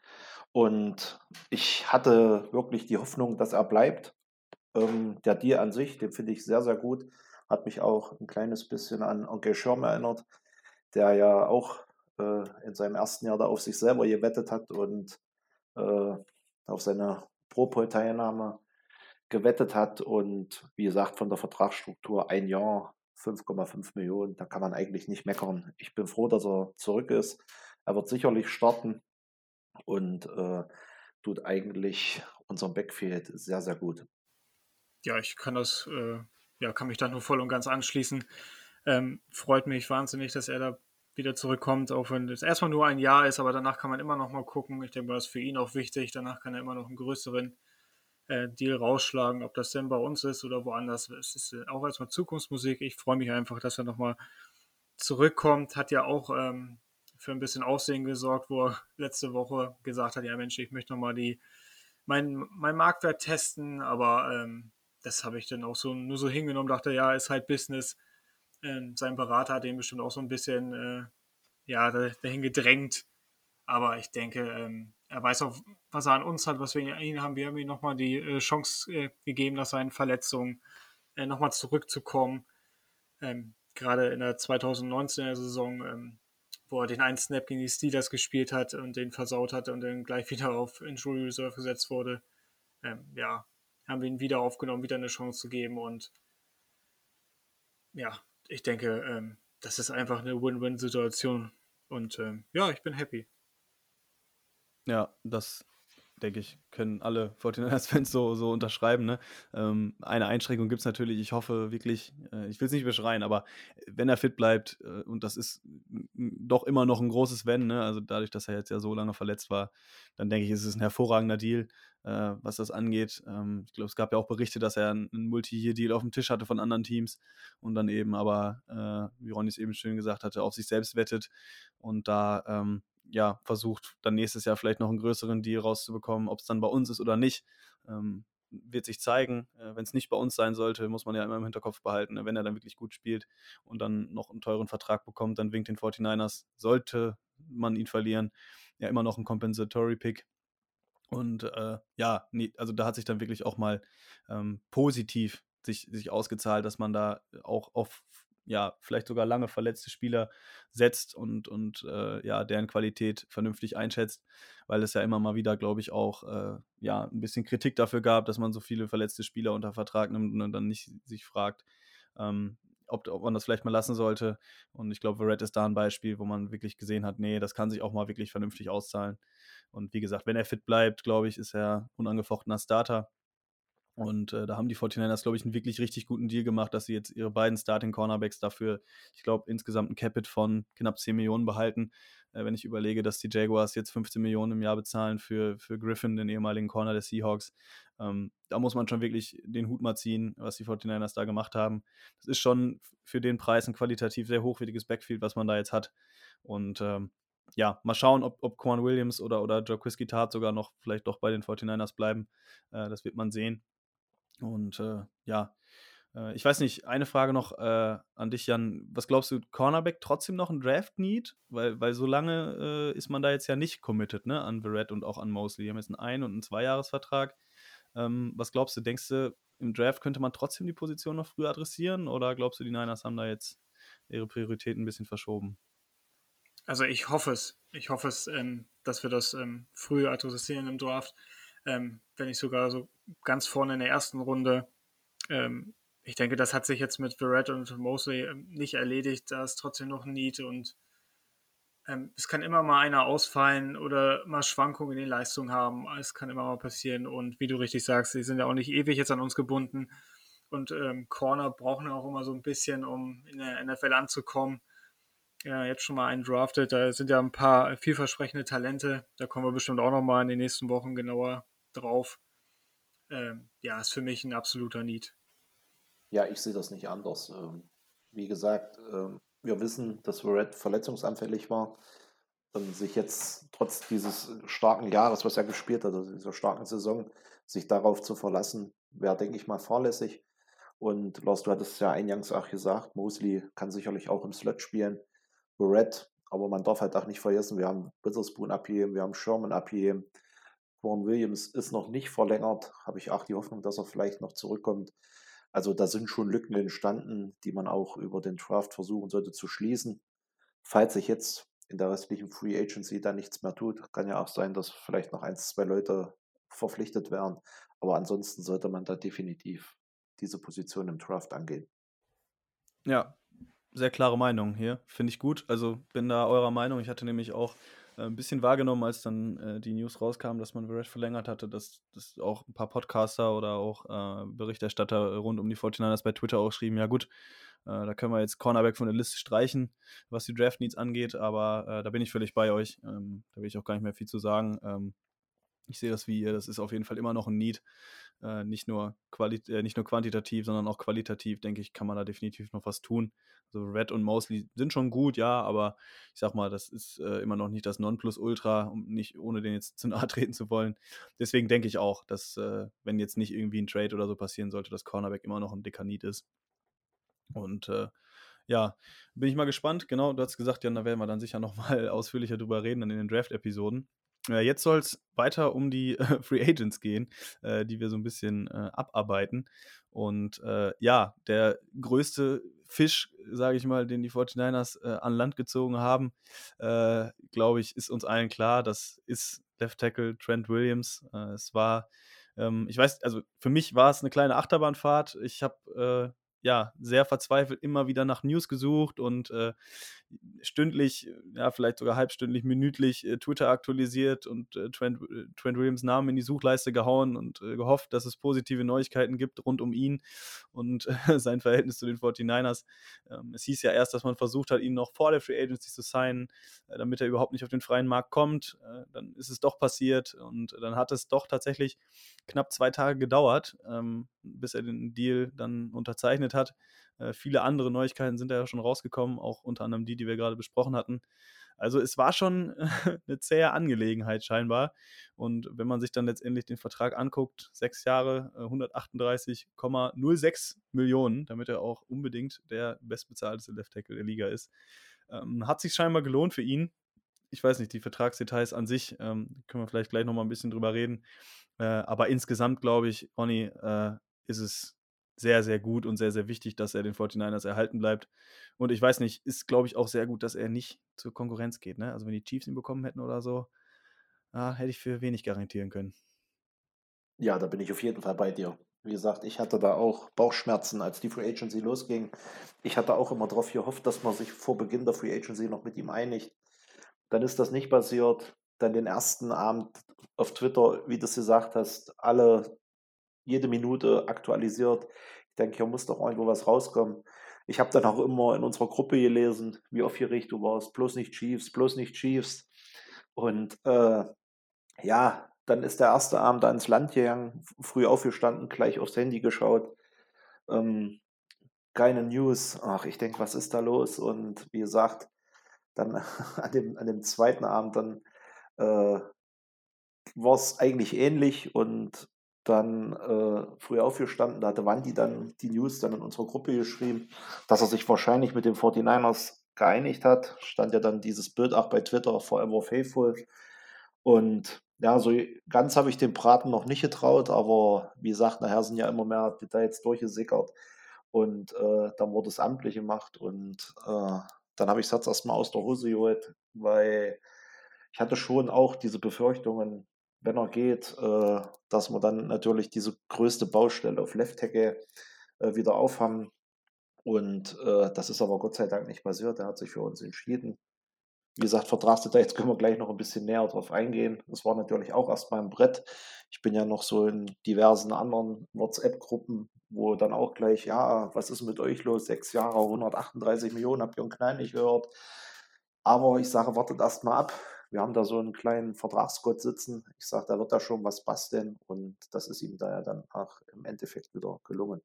Und ich hatte wirklich die Hoffnung, dass er bleibt. Ähm, der Deal an sich, den finde ich sehr, sehr gut. Hat mich auch ein kleines bisschen an Onkel Schirm erinnert, der ja auch äh, in seinem ersten Jahr da auf sich selber gewettet hat und äh, auf seine Pro-Bowl-Teilnahme gewettet hat. Und wie gesagt, von der Vertragsstruktur ein Jahr, fünf Komma fünf Millionen, da kann man eigentlich nicht meckern. Ich bin froh, dass er zurück ist. Er wird sicherlich starten und äh, tut eigentlich unserem Backfield sehr, sehr gut. Ja, ich kann das, äh, ja, kann mich da nur voll und ganz anschließen. Ähm, freut mich wahnsinnig, dass er da wieder zurückkommt, auch wenn es erstmal nur ein Jahr ist, aber danach kann man immer noch mal gucken. Ich denke, das ist für ihn auch wichtig. Danach kann er immer noch einen größeren äh, Deal rausschlagen, ob das denn bei uns ist oder woanders. Es ist äh, auch erstmal Zukunftsmusik. Ich freue mich einfach, dass er nochmal zurückkommt. Hat ja auch ähm, für ein bisschen Aufsehen gesorgt, wo er letzte Woche gesagt hat, ja Mensch, ich möchte nochmal die mein, mein Marktwert testen, aber ähm, das habe ich dann auch so nur so hingenommen, dachte, ja, ist halt Business. Ähm, sein Berater hat ihn bestimmt auch so ein bisschen äh, ja, dahin gedrängt. Aber ich denke, ähm, er weiß auch, was er an uns hat, was wir an ihn haben. Wir haben ihm nochmal die äh, Chance äh, gegeben, nach seinen Verletzungen äh, nochmal zurückzukommen. Ähm, gerade in der zwanzig neunzehner Saison, ähm, wo er den einen Snap gegen die Steelers gespielt hat und den versaut hatte und dann gleich wieder auf Injury Reserve gesetzt wurde. Ähm, ja, haben wir ihn wieder aufgenommen, wieder eine Chance zu geben und ja, ich denke, ähm, das ist einfach eine Win-Win-Situation und ähm, ja, ich bin happy. Ja, das denke ich, können alle forty-niners-Fans so, so unterschreiben. Ne? Ähm, eine Einschränkung gibt es natürlich. Ich hoffe wirklich, äh, ich will es nicht beschreien, aber wenn er fit bleibt, äh, und das ist m- doch immer noch ein großes Wenn, ne? Also dadurch, dass er jetzt ja so lange verletzt war, dann denke ich, ist es ein hervorragender Deal, äh, was das angeht. Ähm, ich glaube, es gab ja auch Berichte, dass er einen, einen Multi-Year-Deal auf dem Tisch hatte von anderen Teams und dann eben aber, äh, wie Ronny es eben schön gesagt hatte, auf sich selbst wettet und da ähm, ja, versucht, dann nächstes Jahr vielleicht noch einen größeren Deal rauszubekommen. Ob es dann bei uns ist oder nicht, ähm, wird sich zeigen. Äh, wenn es nicht bei uns sein sollte, muss man ja immer im Hinterkopf behalten, ne? Wenn er dann wirklich gut spielt und dann noch einen teuren Vertrag bekommt, dann winkt den forty-niners, sollte man ihn verlieren, ja immer noch ein Compensatory-Pick. Und äh, ja, nee, also da hat sich dann wirklich auch mal ähm, positiv sich, sich ausgezahlt, dass man da auch auf ja, vielleicht sogar lange verletzte Spieler setzt und, und äh, ja, deren Qualität vernünftig einschätzt, weil es ja immer mal wieder, glaube ich, auch äh, ja, ein bisschen Kritik dafür gab, dass man so viele verletzte Spieler unter Vertrag nimmt und dann nicht sich fragt, ähm, ob, ob man das vielleicht mal lassen sollte. Und ich glaube, Verrett ist da ein Beispiel, wo man wirklich gesehen hat, nee, das kann sich auch mal wirklich vernünftig auszahlen. Und wie gesagt, wenn er fit bleibt, glaube ich, ist er unangefochtener Starter. Und äh, da haben die forty-niners, glaube ich, einen wirklich richtig guten Deal gemacht, dass sie jetzt ihre beiden Starting Cornerbacks dafür, ich glaube, insgesamt ein Capit von knapp zehn Millionen behalten. Äh, wenn ich überlege, dass die Jaguars jetzt fünfzehn Millionen im Jahr bezahlen für, für Griffin, den ehemaligen Corner der Seahawks. Ähm, da muss man schon wirklich den Hut mal ziehen, was die forty-niners da gemacht haben. Das ist schon für den Preis ein qualitativ sehr hochwertiges Backfield, was man da jetzt hat. Und ähm, ja, mal schauen, ob, ob Quan Williams oder, oder Jaquiski Tartt sogar noch vielleicht doch bei den forty-niners bleiben. Äh, das wird man sehen. Und äh, ja, äh, ich weiß nicht, eine Frage noch äh, an dich, Jan. Was glaubst du, Cornerback trotzdem noch ein Draft-Need? Weil, weil so lange äh, ist man da jetzt ja nicht committed, ne, an Verrett und auch an Mosley. Die haben jetzt einen Ein- und einen Zweijahresvertrag. Ähm, was glaubst du, denkst du, im Draft könnte man trotzdem die Position noch früher adressieren? Oder glaubst du, die Niners haben da jetzt ihre Prioritäten ein bisschen verschoben? Also ich hoffe es. Ich hoffe es, ähm, dass wir das ähm, früh adressieren im Draft. Ähm, wenn nicht sogar so ganz vorne in der ersten Runde. Ähm, ich denke, das hat sich jetzt mit Verrett und Mosley ähm, nicht erledigt. Da ist trotzdem noch ein Need und ähm, es kann immer mal einer ausfallen oder mal Schwankungen in den Leistungen haben. Es kann immer mal passieren. Und wie du richtig sagst, sie sind ja auch nicht ewig jetzt an uns gebunden. Und ähm, Corner brauchen auch immer so ein bisschen, um in der N F L anzukommen. Ja, jetzt schon mal einen drafted. Da sind ja ein paar vielversprechende Talente. Da kommen wir bestimmt auch noch mal in den nächsten Wochen genauer drauf. Ähm, ja, ist für mich ein absoluter Need. Ja, ich sehe das nicht anders. Ähm, wie gesagt, ähm, wir wissen, dass Verrett verletzungsanfällig war. Und sich jetzt trotz dieses starken Jahres, was er gespielt hat, also dieser starken Saison, sich darauf zu verlassen, wäre, denke ich mal, fahrlässig. Und Lars, du hattest ja eingangs auch gesagt, Mosley kann sicherlich auch im Slot spielen. Verrett, aber man darf halt auch nicht vergessen, wir haben Witherspoon abgegeben, wir haben Sherman abgegeben. Quan Williams ist noch nicht verlängert, habe ich auch die Hoffnung, dass er vielleicht noch zurückkommt. Also da sind schon Lücken entstanden, die man auch über den Draft versuchen sollte zu schließen. Falls sich jetzt in der restlichen Free Agency da nichts mehr tut, kann ja auch sein, dass vielleicht noch ein, zwei Leute verpflichtet werden. Aber ansonsten sollte man da definitiv diese Position im Draft angehen. Ja, sehr klare Meinung hier. Finde ich gut. Also bin da eurer Meinung. Ich hatte nämlich auch äh, ein bisschen wahrgenommen, als dann äh, die News rauskam, dass man Verrett verlängert hatte, dass, dass auch ein paar Podcaster oder auch äh, Berichterstatter rund um die forty-niners bei Twitter auch schrieben, ja gut, Äh, da können wir jetzt Cornerback von der Liste streichen, was die Draft-Needs angeht, aber äh, da bin ich völlig bei euch. Ähm, da will ich auch gar nicht mehr viel zu sagen. Ähm, ich sehe das wie ihr, das ist auf jeden Fall immer noch ein Need. Äh, nicht, nur quali- äh, nicht nur quantitativ, sondern auch qualitativ, denke ich, kann man da definitiv noch was tun. Also Red und Mosley sind schon gut, ja, aber ich sag mal, das ist äh, immer noch nicht das Nonplusultra, um nicht, ohne den jetzt zu nahe treten zu wollen. Deswegen denke ich auch, dass, äh, wenn jetzt nicht irgendwie ein Trade oder so passieren sollte, dass Cornerback immer noch ein dicker Need ist. Und äh, ja, bin ich mal gespannt. Genau, du hast gesagt, Jan, da werden wir dann sicher nochmal ausführlicher drüber reden dann in den Draft-Episoden. Äh, jetzt soll es weiter um die äh, Free Agents gehen, äh, die wir so ein bisschen äh, abarbeiten. Und äh, ja, der größte Fisch, sage ich mal, den die forty-niners äh, an Land gezogen haben, äh, glaube ich, ist uns allen klar. Das ist Left Tackle Trent Williams. Äh, es war, ähm, ich weiß, also für mich war es eine kleine Achterbahnfahrt. Ich habe äh, ja, sehr verzweifelt immer wieder nach News gesucht und äh, stündlich, ja, vielleicht sogar halbstündlich, minütlich äh, Twitter aktualisiert und äh, Trent, äh, Trent Williams Namen in die Suchleiste gehauen und äh, gehofft, dass es positive Neuigkeiten gibt rund um ihn und äh, sein Verhältnis zu den forty-niners. Ähm, es hieß ja erst, dass man versucht hat, ihn noch vor der Free Agency zu signen, äh, damit er überhaupt nicht auf den freien Markt kommt. Äh, dann ist es doch passiert und dann hat es doch tatsächlich knapp zwei Tage gedauert, ähm, bis er den Deal dann unterzeichnet hat. Äh, viele andere Neuigkeiten sind da ja schon rausgekommen, auch unter anderem die, die wir gerade besprochen hatten. Also es war schon eine zähe Angelegenheit scheinbar. Und wenn man sich dann letztendlich den Vertrag anguckt, sechs Jahre, äh, hundertachtunddreißig Komma null sechs Millionen, damit er auch unbedingt der bestbezahlteste Left Tackle der Liga ist, ähm, hat sich scheinbar gelohnt für ihn. Ich weiß nicht, die Vertragsdetails an sich, ähm, können wir vielleicht gleich nochmal ein bisschen drüber reden. Äh, aber insgesamt, glaube ich, Ronny, äh, ist es sehr, sehr gut und sehr, sehr wichtig, dass er den forty-niners erhalten bleibt. Und ich weiß nicht, ist, glaube ich, auch sehr gut, dass er nicht zur Konkurrenz geht. Ne? Also wenn die Chiefs ihn bekommen hätten oder so, ah, hätte ich für wenig garantieren können. Ja, da bin ich auf jeden Fall bei dir. Wie gesagt, ich hatte da auch Bauchschmerzen, als die Free Agency losging. Ich hatte auch immer darauf gehofft, dass man sich vor Beginn der Free Agency noch mit ihm einigt. Dann ist das nicht passiert. Dann den ersten Abend auf Twitter, wie du es gesagt hast, alle jede Minute aktualisiert. Ich denke, hier muss doch irgendwo was rauskommen. Ich habe dann auch immer in unserer Gruppe gelesen, wie aufgeregt du warst. Bloß nicht Chiefs, bloß nicht Chiefs. Und äh, ja, dann ist der erste Abend da ins Land gegangen, früh aufgestanden, gleich aufs Handy geschaut. Ähm, keine News. Ach, ich denke, was ist da los? Und wie gesagt, dann an dem, an dem zweiten Abend, dann äh, war es eigentlich ähnlich und dann äh, früh aufgestanden, da hatte Wandi dann die News dann in unserer Gruppe geschrieben, dass er sich wahrscheinlich mit den forty-niners geeinigt hat. Stand ja dann dieses Bild auch bei Twitter, Forever Faithful. Und ja, so ganz habe ich dem Braten noch nicht getraut, aber wie gesagt, nachher sind ja immer mehr Details durchgesickert und äh, dann wurde es amtlich gemacht und äh, dann habe ich es jetzt erstmal aus der Hose geholt, weil ich hatte schon auch diese Befürchtungen, wenn er geht, äh, dass wir dann natürlich diese größte Baustelle auf Left Tackle äh, wieder aufhaben. Und äh, das ist aber Gott sei Dank nicht passiert. Er hat sich für uns entschieden. Wie gesagt, Vertragsdetails können wir gleich noch ein bisschen näher drauf eingehen. Das war natürlich auch erstmal ein Brett. Ich bin ja noch so in diversen anderen WhatsApp-Gruppen, wo dann auch gleich, ja, was ist mit euch los? Sechs Jahre, hundertachtunddreißig Millionen, habt ihr einen Knall nicht gehört? Aber ich sage, wartet erst mal ab. Wir haben da so einen kleinen Vertragsgott sitzen. Ich sage, da wird da schon was basteln und das ist ihm da ja dann auch im Endeffekt wieder gelungen.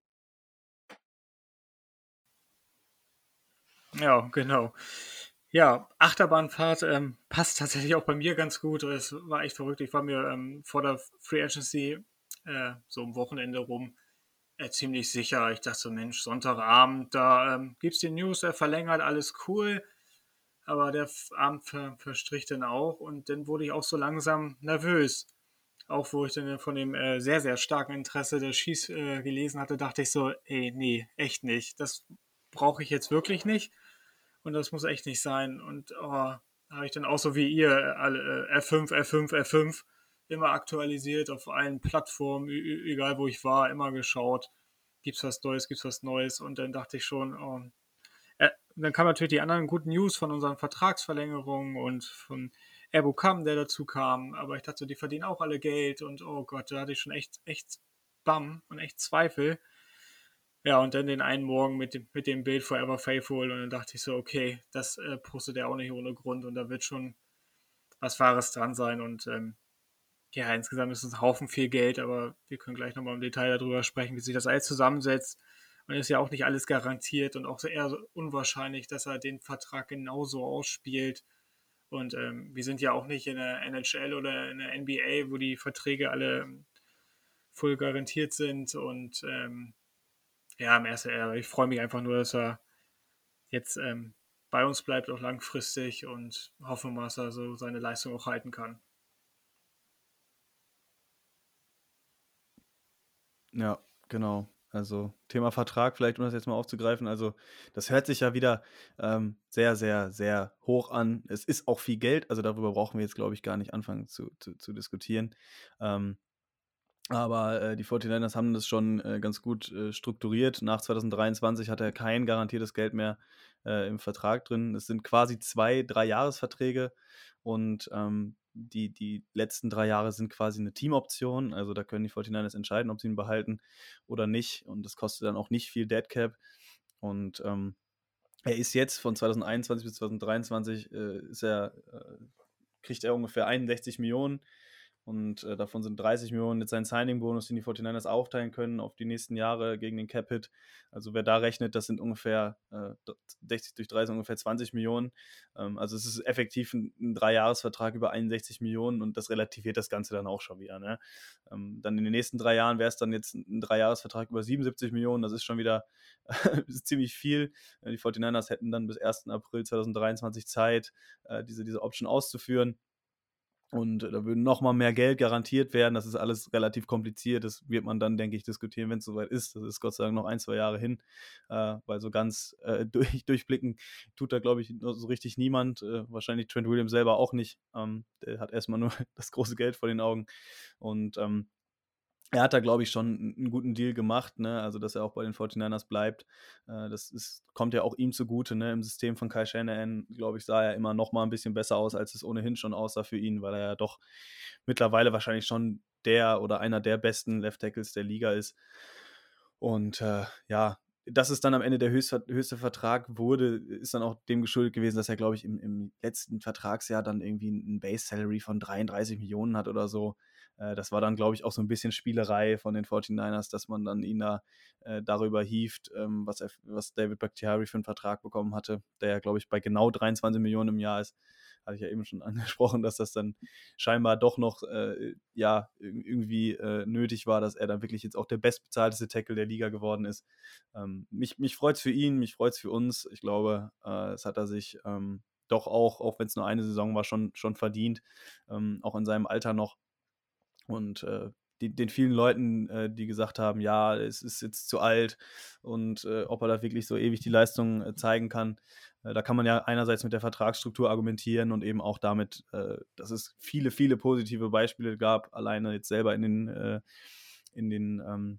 Ja, genau. Ja, Achterbahnfahrt ähm, passt tatsächlich auch bei mir ganz gut. Es war echt verrückt. Ich war mir ähm, vor der Free Agency äh, so am Wochenende rum äh, ziemlich sicher. Ich dachte so, Mensch, Sonntagabend, da ähm, gibt's die News, er verlängert, alles cool. Aber der F- Abend ver verstrich dann auch und dann wurde ich auch so langsam nervös. Auch wo ich dann von dem äh, sehr, sehr starken Interesse der Chiefs äh, gelesen hatte, dachte ich so, ey, nee, echt nicht. Das brauche ich jetzt wirklich nicht. Und das muss echt nicht sein. Und oh, da habe ich dann auch so wie ihr äh, alle äh, F fünf, F fünf, F fünf immer aktualisiert auf allen Plattformen, e- egal wo ich war, immer geschaut. Gibt's was Neues, gibt's was Neues? Und dann dachte ich schon, oh, äh, dann kamen natürlich die anderen guten News von unseren Vertragsverlängerungen und von Abu Kam, der dazu kam. Aber ich dachte, so, die verdienen auch alle Geld und oh Gott, da hatte ich schon echt, echt Bamm und echt Zweifel. Ja, und dann den einen Morgen mit dem, mit dem Bild Forever Faithful und dann dachte ich so, okay, das äh, postet er auch nicht ohne Grund und da wird schon was Wahres dran sein und ähm, ja, insgesamt ist es ein Haufen viel Geld, aber wir können gleich nochmal im Detail darüber sprechen, wie sich das alles zusammensetzt. Und ist ja auch nicht alles garantiert und auch eher so unwahrscheinlich, dass er den Vertrag genauso ausspielt. Und ähm, wir sind ja auch nicht in der N H L oder in der N B A, wo die Verträge alle ähm, voll garantiert sind. Und ähm, ja, im ersten, äh, ich freue mich einfach nur, dass er jetzt ähm, bei uns bleibt, auch langfristig und hoffe mal, dass er so seine Leistung auch halten kann. Ja, genau. Also Thema Vertrag, vielleicht um das jetzt mal aufzugreifen. Also das hört sich ja wieder ähm, sehr, sehr, sehr hoch an. Es ist auch viel Geld, also darüber brauchen wir jetzt, glaube ich, gar nicht anfangen zu, zu, zu diskutieren. Ähm, aber äh, die forty-niners haben das schon äh, ganz gut äh, strukturiert. Nach zwanzig dreiundzwanzig hat er kein garantiertes Geld mehr äh, im Vertrag drin. Es sind quasi zwei, drei Jahresverträge und ähm, die, die letzten drei Jahre sind quasi eine Teamoption. Also da können die forty-niners entscheiden, ob sie ihn behalten oder nicht. Und das kostet dann auch nicht viel Dead Cap. Und ähm, er ist jetzt von zwanzig einundzwanzig bis zwanzig dreiundzwanzig äh, ist er, äh, kriegt er ungefähr einundsechzig Millionen und äh, davon sind dreißig Millionen jetzt sein Signing-Bonus, den die forty-niners aufteilen können auf die nächsten Jahre gegen den Cap-Hit. Also wer da rechnet, das sind ungefähr äh, sechzig durch drei sind ungefähr zwanzig Millionen. Ähm, also es ist effektiv ein, ein Dreijahresvertrag über einundsechzig Millionen und das relativiert das Ganze dann auch schon wieder. Ne? Ähm, dann in den nächsten drei Jahren wäre es dann jetzt ein Dreijahresvertrag über siebenundsiebzig Millionen. Das ist schon wieder ziemlich viel. Die forty-niners hätten dann bis ersten April zwanzig dreiundzwanzig Zeit, äh, diese, diese Option auszuführen. Und da würde nochmal mehr Geld garantiert werden. Das ist alles relativ kompliziert. Das wird man dann, denke ich, diskutieren, wenn es soweit ist. Das ist Gott sei Dank noch ein, zwei Jahre hin, äh, weil so ganz äh, durch, durchblicken tut da, glaube ich, so richtig niemand. Äh, wahrscheinlich Trent Williams selber auch nicht. Ähm, der hat erstmal nur das große Geld vor den Augen. Und ähm, er hat da, glaube ich, schon einen guten Deal gemacht, ne? Also, dass er auch bei den forty-niners bleibt. Äh, das ist, kommt ja auch ihm zugute, ne? Im System von Kyle Shanahan, glaube ich, sah er immer noch mal ein bisschen besser aus, als es ohnehin schon aussah für ihn, weil er ja doch mittlerweile wahrscheinlich schon der oder einer der besten Left Tackles der Liga ist. Und äh, ja, dass es dann am Ende der höchste, höchste Vertrag wurde, ist dann auch dem geschuldet gewesen, dass er, glaube ich, im, im letzten Vertragsjahr dann irgendwie ein Base-Salary von dreiunddreißig Millionen hat oder so. Äh, das war dann, glaube ich, auch so ein bisschen Spielerei von den forty-niners, dass man dann ihn da äh, darüber hieft, ähm, was, er, was David Bakhtiari für einen Vertrag bekommen hatte, der ja, glaube ich, bei genau dreiundzwanzig Millionen im Jahr ist. Hatte ich ja eben schon angesprochen, dass das dann scheinbar doch noch äh, ja, irgendwie äh, nötig war, dass er dann wirklich jetzt auch der bestbezahlteste Tackle der Liga geworden ist. Ähm, mich mich freut es für ihn, mich freut es für uns. Ich glaube, äh, es hat er sich ähm, doch auch, auch wenn es nur eine Saison war, schon, schon verdient, ähm, auch in seinem Alter noch. Und äh, die, den vielen Leuten, äh, die gesagt haben, ja, es ist jetzt zu alt und äh, ob er da wirklich so ewig die Leistung äh, zeigen kann, äh, da kann man ja einerseits mit der Vertragsstruktur argumentieren und eben auch damit, äh, dass es viele, viele positive Beispiele gab, alleine jetzt selber in den, äh, in den ähm,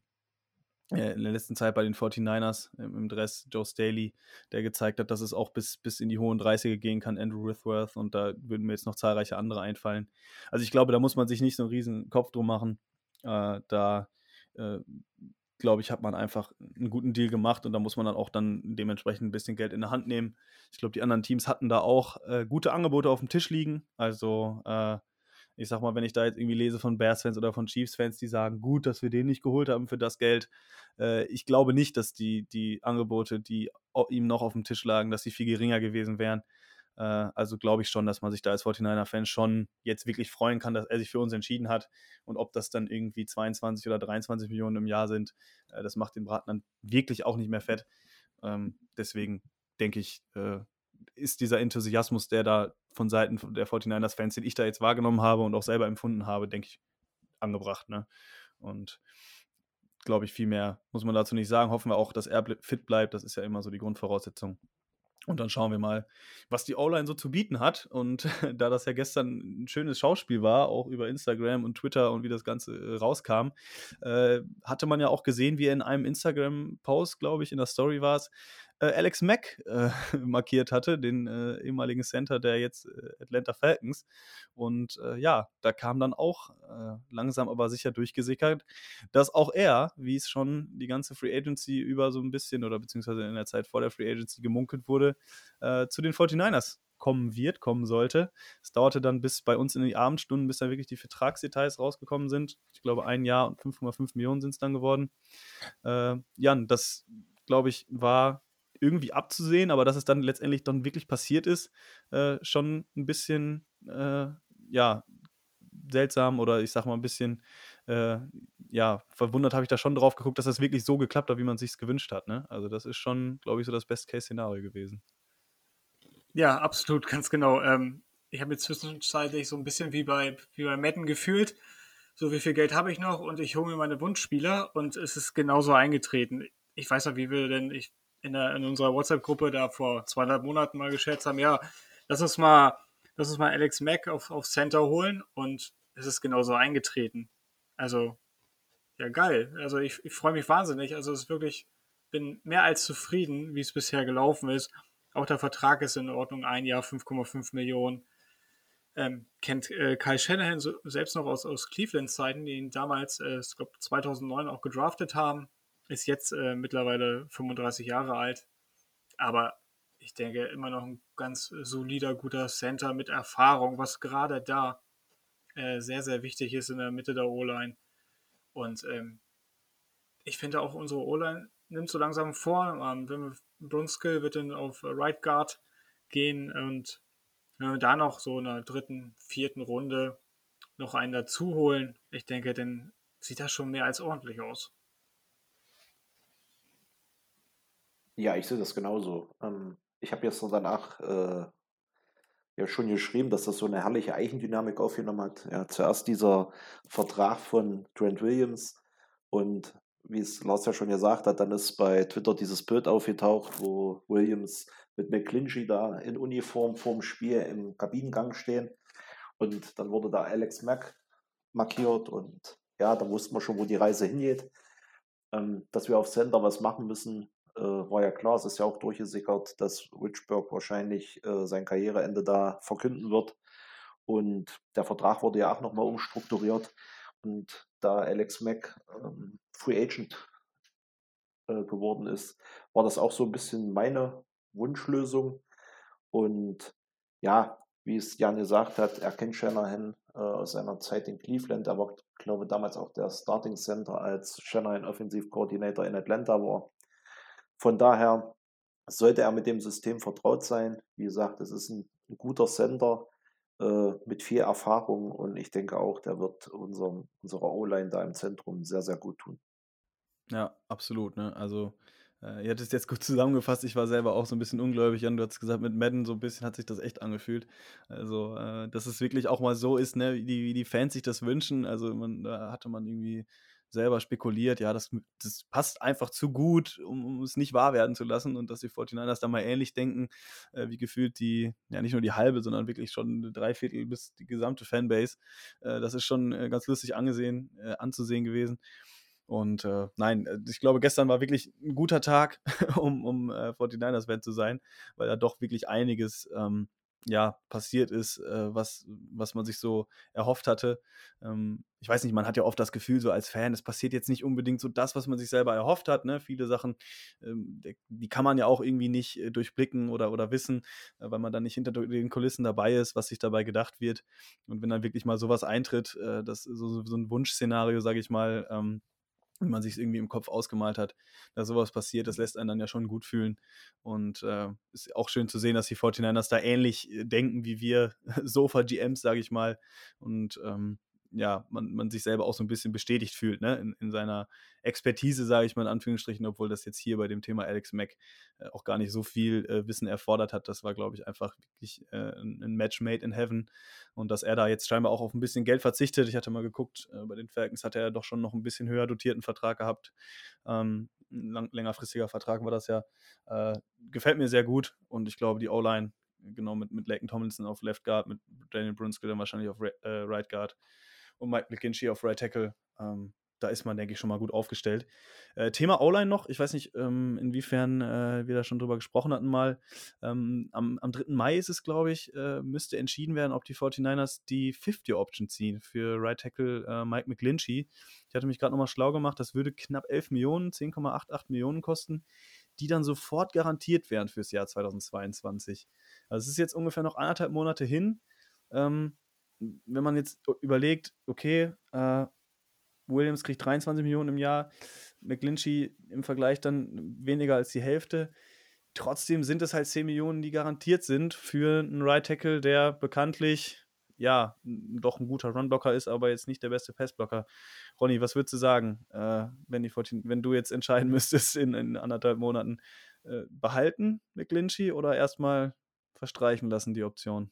äh, in der letzten Zeit bei den forty-niners im, im Dress, Joe Staley, der gezeigt hat, dass es auch bis, bis in die hohen dreißiger gehen kann, Andrew Whitworth, und da würden mir jetzt noch zahlreiche andere einfallen. Also ich glaube, da muss man sich nicht so einen riesen Kopf drum machen. Äh, da, äh, glaube ich, hat man einfach einen guten Deal gemacht und da muss man dann auch dann dementsprechend ein bisschen Geld in der Hand nehmen. Ich glaube, die anderen Teams hatten da auch äh, gute Angebote auf dem Tisch liegen. Also äh, ich sag mal, wenn ich da jetzt irgendwie lese von Bears-Fans oder von Chiefs-Fans, die sagen, gut, dass wir den nicht geholt haben für das Geld. Äh, ich glaube nicht, dass die, die Angebote, die ihm noch auf dem Tisch lagen, dass die viel geringer gewesen wären. Äh, also glaube ich schon, dass man sich da als forty-niner-Fan schon jetzt wirklich freuen kann, dass er sich für uns entschieden hat. Und ob das dann irgendwie zweiundzwanzig oder dreiundzwanzig Millionen im Jahr sind, äh, das macht den Braten dann wirklich auch nicht mehr fett. Ähm, deswegen denke ich, äh, ist dieser Enthusiasmus, der da von Seiten der forty-niners-Fans, den ich da jetzt wahrgenommen habe und auch selber empfunden habe, denke ich, angebracht. Ne? Und glaube ich, viel mehr muss man dazu nicht sagen. Hoffen wir auch, dass er fit bleibt. Das ist ja immer so die Grundvoraussetzung. Und dann schauen wir mal, was die O-Line so zu bieten hat. Und da das ja gestern ein schönes Schauspiel war, auch über Instagram und Twitter und wie das Ganze äh, rauskam, äh, hatte man ja auch gesehen, wie er in einem Instagram-Post, glaube ich, in der Story war es, äh, Alex Mack äh, markiert hatte, den äh, ehemaligen Center der jetzt äh, Atlanta Falcons. Und äh, ja, da kam dann auch äh, langsam aber sicher durchgesickert, dass auch er, wie es schon die ganze Free Agency über so ein bisschen oder beziehungsweise in der Zeit vor der Free Agency gemunkelt wurde, äh, zu den forty-niners kommen wird, kommen sollte. Es dauerte dann bis bei uns in die Abendstunden, bis da wirklich die Vertragsdetails rausgekommen sind. Ich glaube, ein Jahr und fünf Komma fünf Millionen sind es dann geworden. Äh, Jan, das, glaube ich, war irgendwie abzusehen, aber dass es dann letztendlich dann wirklich passiert ist, äh, schon ein bisschen, äh, ja, seltsam oder ich sag mal ein bisschen, äh, ja, verwundert habe ich da schon drauf geguckt, dass das wirklich so geklappt hat, wie man sich's gewünscht hat, ne? Also, das ist schon, glaube ich, so das Best-Case-Szenario gewesen. Ja, absolut, ganz genau. Ähm, ich habe jetzt zwischenzeitlich so ein bisschen wie bei, wie bei Madden gefühlt, so wie viel Geld habe ich noch und ich hole mir meine Wunschspieler und es ist genauso eingetreten. Ich weiß noch, wie wir denn ich in, der, in unserer WhatsApp-Gruppe da vor zweieinhalb Monaten mal geschätzt haben, ja, lass uns mal, lass uns mal Alex Mack auf, auf Center holen und es ist genauso eingetreten. Also, ja, geil. Also ich, ich freue mich wahnsinnig. Also es ist wirklich, bin mehr als zufrieden, wie es bisher gelaufen ist. Auch der Vertrag ist in Ordnung, ein Jahr fünf Komma fünf Millionen. Ähm, kennt äh, Kyle Shanahan so, selbst noch aus, aus Cleveland-Zeiten, die ihn damals, äh, ich glaube zweitausendneun auch gedraftet haben. Ist jetzt äh, mittlerweile fünfunddreißig Jahre alt. Aber ich denke, immer noch ein ganz solider, guter Center mit Erfahrung, was gerade da äh, sehr, sehr wichtig ist in der Mitte der O-Line. Und ähm, ich finde auch unsere O-Line nimmt so langsam vor. Ähm, wenn wir, Brunskill wird dann auf Right Guard gehen und wenn wir da noch so in der dritten, vierten Runde noch einen dazu holen, ich denke, dann sieht das schon mehr als ordentlich aus. Ja, ich sehe das genauso. Ähm, ich habe jetzt so danach äh, ja schon geschrieben, dass das so eine herrliche Eigendynamik aufgenommen hat. Ja, zuerst dieser Vertrag von Trent Williams und wie es Lars ja schon gesagt hat, dann ist bei Twitter dieses Bild aufgetaucht, wo Williams mit McClinchy da in Uniform vorm Spiel im Kabinengang stehen und dann wurde da Alex Mack markiert und ja, da wussten wir schon, wo die Reise hingeht. Ähm, dass wir auf Center was machen müssen, äh, war ja klar. Es ist ja auch durchgesickert, dass Richburg wahrscheinlich äh, sein Karriereende da verkünden wird. Und der Vertrag wurde ja auch nochmal umstrukturiert. Und da Alex Mack ähm, Free Agent äh, geworden ist, war das auch so ein bisschen meine Wunschlösung. Und ja, wie es Jan gesagt hat, er kennt Shanahan äh, aus seiner Zeit in Cleveland. Er war, glaube ich, damals auch der Starting Center, als Shanahan Offensive Coordinator in Atlanta war. Von daher sollte er mit dem System vertraut sein. Wie gesagt, es ist ein, ein guter Center äh, mit viel Erfahrung und ich denke auch, der wird unserem, unserer O-Line da im Zentrum sehr, sehr gut tun. Ja, absolut, ne? Also, äh, ihr hattet es jetzt gut zusammengefasst. Ich war selber auch so ein bisschen ungläubig. Jan, du hattest gesagt, mit Madden so ein bisschen hat sich das echt angefühlt. Also, äh, dass es wirklich auch mal so ist, ne, wie die wie die Fans sich das wünschen. Also, man da hatte man irgendwie selber spekuliert, ja, das das passt einfach zu gut, um um es nicht wahr werden zu lassen und dass die forty-niners da mal ähnlich denken, äh, wie gefühlt die ja, nicht nur die halbe, sondern wirklich schon drei Viertel bis die gesamte Fanbase. Äh, das ist schon, äh, ganz lustig angesehen äh, anzusehen gewesen. Und äh, nein, äh, ich glaube, gestern war wirklich ein guter Tag, um, um äh, forty-niners-Fan zu sein, weil da doch wirklich einiges ähm, ja, passiert ist, äh, was, was man sich so erhofft hatte. Ähm, ich weiß nicht, man hat ja oft das Gefühl, so als Fan, es passiert jetzt nicht unbedingt so das, was man sich selber erhofft hat. Ne? Viele Sachen, ähm, die kann man ja auch irgendwie nicht äh, durchblicken oder, oder wissen, äh, weil man dann nicht hinter den Kulissen dabei ist, was sich dabei gedacht wird. Und wenn dann wirklich mal sowas eintritt, äh, das so, so ein Wunschszenario, sage ich mal, ähm, wie man sich irgendwie im Kopf ausgemalt hat, dass sowas passiert, das lässt einen dann ja schon gut fühlen. Und äh, ist auch schön zu sehen, dass die forty-niners da ähnlich äh, denken wie wir Sofa-G Ms, sage ich mal. Und ähm, ja, man, man sich selber auch so ein bisschen bestätigt fühlt, ne, in, in seiner Expertise, sage ich mal in Anführungsstrichen, obwohl das jetzt hier bei dem Thema Alex Mack äh, auch gar nicht so viel äh, Wissen erfordert hat. Das war, glaube ich, einfach wirklich äh, ein, ein Match made in heaven. Und dass er da jetzt scheinbar auch auf ein bisschen Geld verzichtet. Ich hatte mal geguckt, äh, bei den Falcons hat er ja doch schon noch ein bisschen höher dotierten Vertrag gehabt. Ähm, ein lang, längerfristiger Vertrag war das ja. Äh, gefällt mir sehr gut und ich glaube, die O-Line, genau mit, mit Laken Tomlinson auf Left Guard, mit Daniel Brunskill dann wahrscheinlich auf Re- äh, Right Guard und Mike McGlinchey auf Right Tackle, ähm, da ist man, denke ich, schon mal gut aufgestellt. Äh, Thema O-Line noch, ich weiß nicht, ähm, inwiefern äh, wir da schon drüber gesprochen hatten mal. Ähm, am, am dritten Mai ist es, glaube ich, äh, müsste entschieden werden, ob die forty-niners die fifty-Option ziehen für Right Tackle äh, Mike McGlinchey. Ich hatte mich gerade nochmal schlau gemacht, das würde knapp elf Millionen, zehn Komma achtzig Millionen kosten, die dann sofort garantiert wären fürs Jahr zweitausendzweiundzwanzig. Also es ist jetzt ungefähr noch anderthalb Monate hin. Ähm, wenn man jetzt überlegt, okay, äh, Williams kriegt dreiundzwanzig Millionen im Jahr, McGlinchey im Vergleich dann weniger als die Hälfte. Trotzdem sind es halt zehn Millionen, die garantiert sind für einen Right Tackle, der bekanntlich, ja, doch ein guter Runblocker ist, aber jetzt nicht der beste Passblocker. Ronny, was würdest du sagen, äh, wenn, die, wenn du jetzt entscheiden müsstest in, in anderthalb Monaten? Äh, behalten McGlinchey oder erstmal verstreichen lassen, die Option?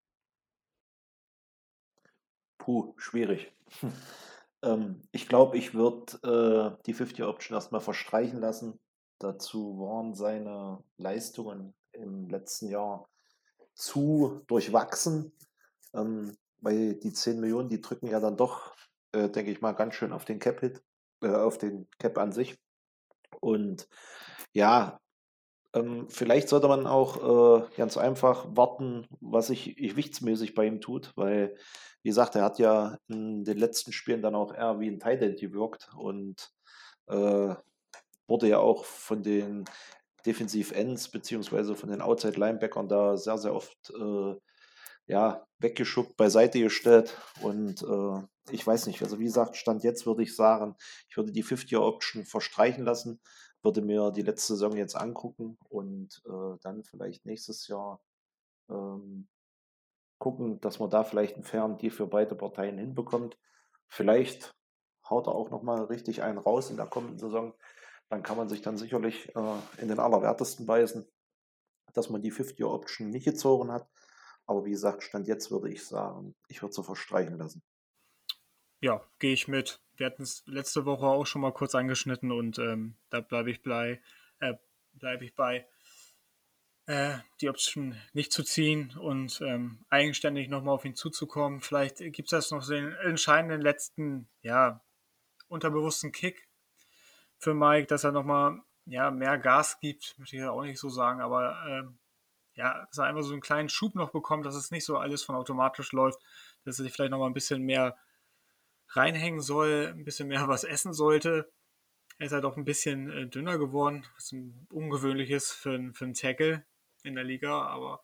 Puh, schwierig. Hm. Ähm, ich glaube, ich würde äh, die fifty-Option erstmal verstreichen lassen. Dazu waren seine Leistungen im letzten Jahr zu durchwachsen, ähm, weil die zehn Millionen, die drücken ja dann doch, äh, denke ich mal, ganz schön auf den Cap-Hit, äh, auf den Cap an sich. Und ja, ähm, vielleicht sollte man auch äh, ganz einfach warten, was sich gewichtsmäßig bei ihm tut, weil, wie gesagt, er hat ja in den letzten Spielen dann auch eher wie ein Tight End gewirkt und äh, wurde ja auch von den Defensive Ends beziehungsweise von den Outside Linebackern da sehr, sehr oft äh, ja, weggeschuckt, beiseite gestellt. Und äh, ich weiß nicht, also wie gesagt, Stand jetzt würde ich sagen, ich würde die fifty-Option verstreichen lassen, würde mir die letzte Saison jetzt angucken und äh, dann vielleicht nächstes Jahr ähm, gucken, dass man da vielleicht einen fairen Deal für beide Parteien hinbekommt. Vielleicht haut er auch nochmal richtig einen raus in der kommenden Saison. Dann kann man sich dann sicherlich äh, in den Allerwertesten beißen, dass man die fifty-Option nicht gezogen hat. Aber wie gesagt, Stand jetzt würde ich sagen, ich würde sie verstreichen lassen. Ja, gehe ich mit. Wir hatten es letzte Woche auch schon mal kurz angeschnitten und ähm, da bleibe ich, blei, äh, bleib ich bei, äh, die Option nicht zu ziehen und ähm, eigenständig nochmal auf ihn zuzukommen. Vielleicht gibt es das noch so den entscheidenden letzten, ja, unterbewussten Kick für Mike, dass er nochmal ja, mehr Gas gibt, möchte ich ja auch nicht so sagen, aber ähm, ja, dass er einfach so einen kleinen Schub noch bekommt, dass es nicht so alles von automatisch läuft, dass er sich vielleicht nochmal ein bisschen mehr reinhängen soll, ein bisschen mehr was essen sollte. Er ist halt auch ein bisschen äh, dünner geworden, was ein ungewöhnliches für, für einen Tackle in der Liga, aber,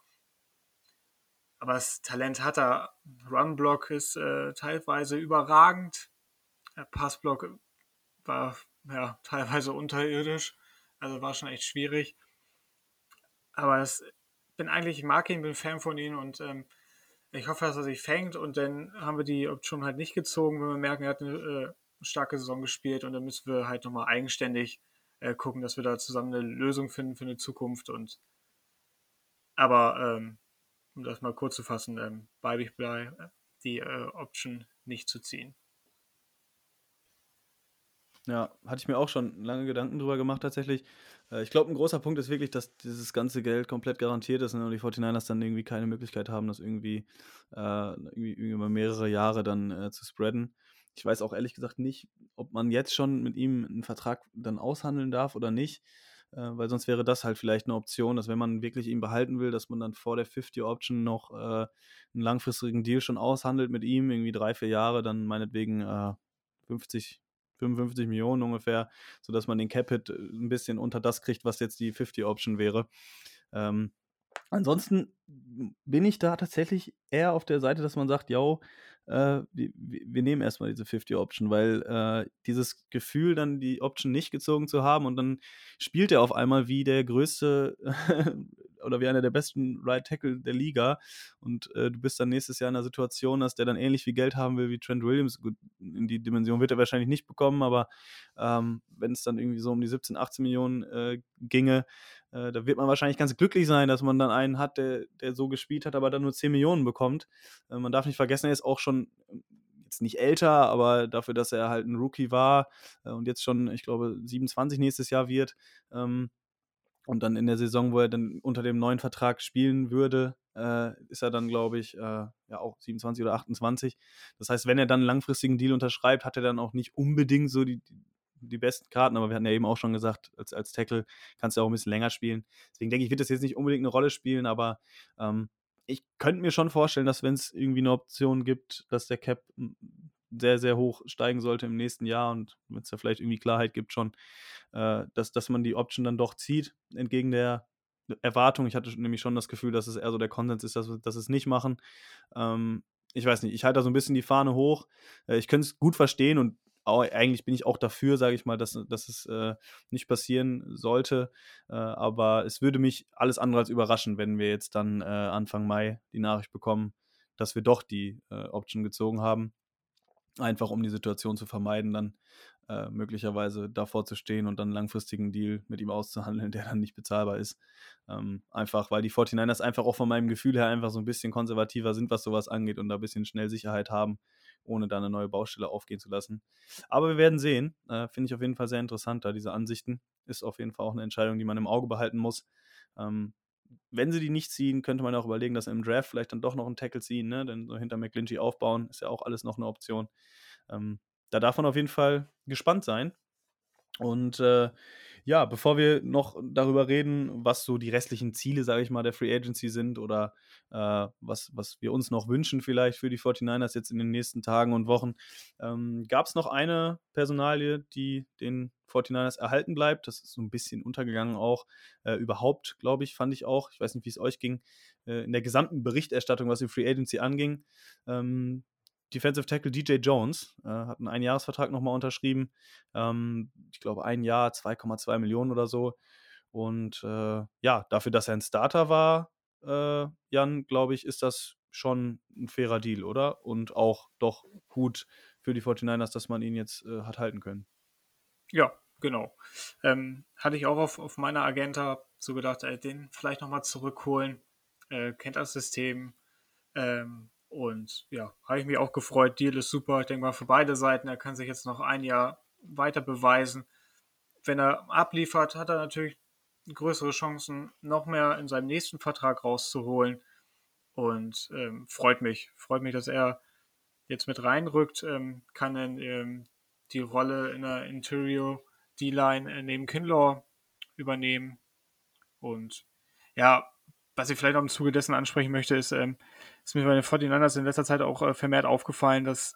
aber das Talent hat er. Runblock ist äh, teilweise überragend. Der Passblock war ja teilweise unterirdisch, also war schon echt schwierig. Aber das, bin eigentlich, ich mag ihn, bin Fan von ihm und ähm, ich hoffe, dass er sich fängt und dann haben wir die Option halt nicht gezogen, wenn wir merken, er hat eine äh, starke Saison gespielt und dann müssen wir halt nochmal eigenständig äh, gucken, dass wir da zusammen eine Lösung finden für eine Zukunft und aber ähm, um das mal kurz zu fassen, ähm, bleibe ich bei, die äh, Option nicht zu ziehen. Ja, hatte ich mir auch schon lange Gedanken drüber gemacht tatsächlich. Äh, ich glaube, ein großer Punkt ist wirklich, dass dieses ganze Geld komplett garantiert ist, ne, und die forty-niners dann irgendwie keine Möglichkeit haben, das irgendwie, äh, irgendwie, irgendwie über mehrere Jahre dann äh, zu spreaden. Ich weiß auch ehrlich gesagt nicht, ob man jetzt schon mit ihm einen Vertrag dann aushandeln darf oder nicht, äh, weil sonst wäre das halt vielleicht eine Option, dass wenn man wirklich ihn behalten will, dass man dann vor der fifty-Option noch äh, einen langfristigen Deal schon aushandelt mit ihm, irgendwie drei, vier Jahre, dann meinetwegen äh, fünfzig fünfundfünfzig Millionen ungefähr, sodass man den Cap-Hit ein bisschen unter das kriegt, was jetzt die fifty-Option wäre. Ähm, ansonsten bin ich da tatsächlich eher auf der Seite, dass man sagt, yo, äh, wir, wir nehmen erstmal diese fifty-Option, weil äh, dieses Gefühl, dann die Option nicht gezogen zu haben und dann spielt er auf einmal wie der größte oder wie einer der besten Right Tackle der Liga und äh, du bist dann nächstes Jahr in einer Situation, dass der dann ähnlich viel Geld haben will wie Trent Williams. Gut, in die Dimension wird er wahrscheinlich nicht bekommen, aber ähm, wenn es dann irgendwie so um die siebzehn, achtzehn Millionen äh, ginge, äh, da wird man wahrscheinlich ganz glücklich sein, dass man dann einen hat, der, der so gespielt hat, aber dann nur zehn Millionen bekommt. Äh, man darf nicht vergessen, er ist auch schon jetzt nicht älter, aber dafür, dass er halt ein Rookie war äh, und jetzt schon, ich glaube, siebenundzwanzig nächstes Jahr wird, ähm, Und dann in der Saison, wo er dann unter dem neuen Vertrag spielen würde, äh, ist er dann, glaube ich, äh, ja auch siebenundzwanzig oder achtundzwanzig. Das heißt, wenn er dann einen langfristigen Deal unterschreibt, hat er dann auch nicht unbedingt so die, die besten Karten. Aber wir hatten ja eben auch schon gesagt, als, als Tackle kannst du auch ein bisschen länger spielen. Deswegen denke ich, wird das jetzt nicht unbedingt eine Rolle spielen, aber ähm, ich könnte mir schon vorstellen, dass wenn es irgendwie eine Option gibt, dass der Cap sehr, sehr hoch steigen sollte im nächsten Jahr und wenn es da vielleicht irgendwie Klarheit gibt schon, äh, dass, dass man die Option dann doch zieht, entgegen der Erwartung. Ich hatte nämlich schon das Gefühl, dass es eher so der Konsens ist, dass wir, dass wir es nicht machen. Ähm, ich weiß nicht, ich halte da so ein bisschen die Fahne hoch. Äh, ich könnte es gut verstehen und auch, eigentlich bin ich auch dafür, sage ich mal, dass, dass es äh, nicht passieren sollte. Äh, aber es würde mich alles andere als überraschen, wenn wir jetzt dann äh, Anfang Mai die Nachricht bekommen, dass wir doch die äh, Option gezogen haben. Einfach um die Situation zu vermeiden, dann äh, möglicherweise davor zu stehen und dann einen langfristigen Deal mit ihm auszuhandeln, der dann nicht bezahlbar ist. Ähm, einfach, weil die forty-niners einfach auch von meinem Gefühl her einfach so ein bisschen konservativer sind, was sowas angeht und da ein bisschen schnell Sicherheit haben, ohne da eine neue Baustelle aufgehen zu lassen. Aber wir werden sehen. Äh, Finde ich auf jeden Fall sehr interessant, da diese Ansichten. Ist auf jeden Fall auch eine Entscheidung, die man im Auge behalten muss. Ähm, wenn sie die nicht ziehen, könnte man auch überlegen, dass sie im Draft vielleicht dann doch noch einen Tackle ziehen, ne? Denn so hinter McGlinchey aufbauen ist ja auch alles noch eine Option. Ähm, da darf man auf jeden Fall gespannt sein. Und äh, ja, bevor wir noch darüber reden, was so die restlichen Ziele, sage ich mal, der Free Agency sind oder äh, was, was wir uns noch wünschen vielleicht für die forty-niners jetzt in den nächsten Tagen und Wochen, ähm, gab es noch eine Personalie, die den forty-niners erhalten bleibt. Das ist so ein bisschen untergegangen auch. Äh, überhaupt, glaube ich, fand ich auch. Ich weiß nicht, wie es euch ging. Äh, in der gesamten Berichterstattung, was die Free Agency anging. Ähm, Defensive Tackle D J Jones äh, hat einen Einjahresvertrag nochmal unterschrieben. Ähm, ich glaube, ein Jahr, zwei Komma zwei Millionen oder so. Und äh, ja, dafür, dass er ein Starter war, äh, Jan, glaube ich, ist das schon ein fairer Deal, oder? Und auch doch gut für die forty-niners, dass man ihn jetzt äh, hat halten können. Ja, genau. Ähm, hatte ich auch auf, auf meiner Agenda so gedacht, äh, den vielleicht nochmal zurückholen. Äh, kennt das System. Ähm, und ja, habe ich mich auch gefreut. Deal ist super. Ich denke mal für beide Seiten. Er kann sich jetzt noch ein Jahr weiter beweisen. Wenn er abliefert, hat er natürlich größere Chancen, noch mehr in seinem nächsten Vertrag rauszuholen. Und ähm, freut mich. Freut mich, dass er jetzt mit reinrückt. Ähm, kann dann ähm, die Rolle in der Interior D-Line äh, neben Kinlaw übernehmen. Und ja, was ich vielleicht noch im Zuge dessen ansprechen möchte, ist, ähm, ist mir bei den forty-niners in letzter Zeit auch äh, vermehrt aufgefallen, dass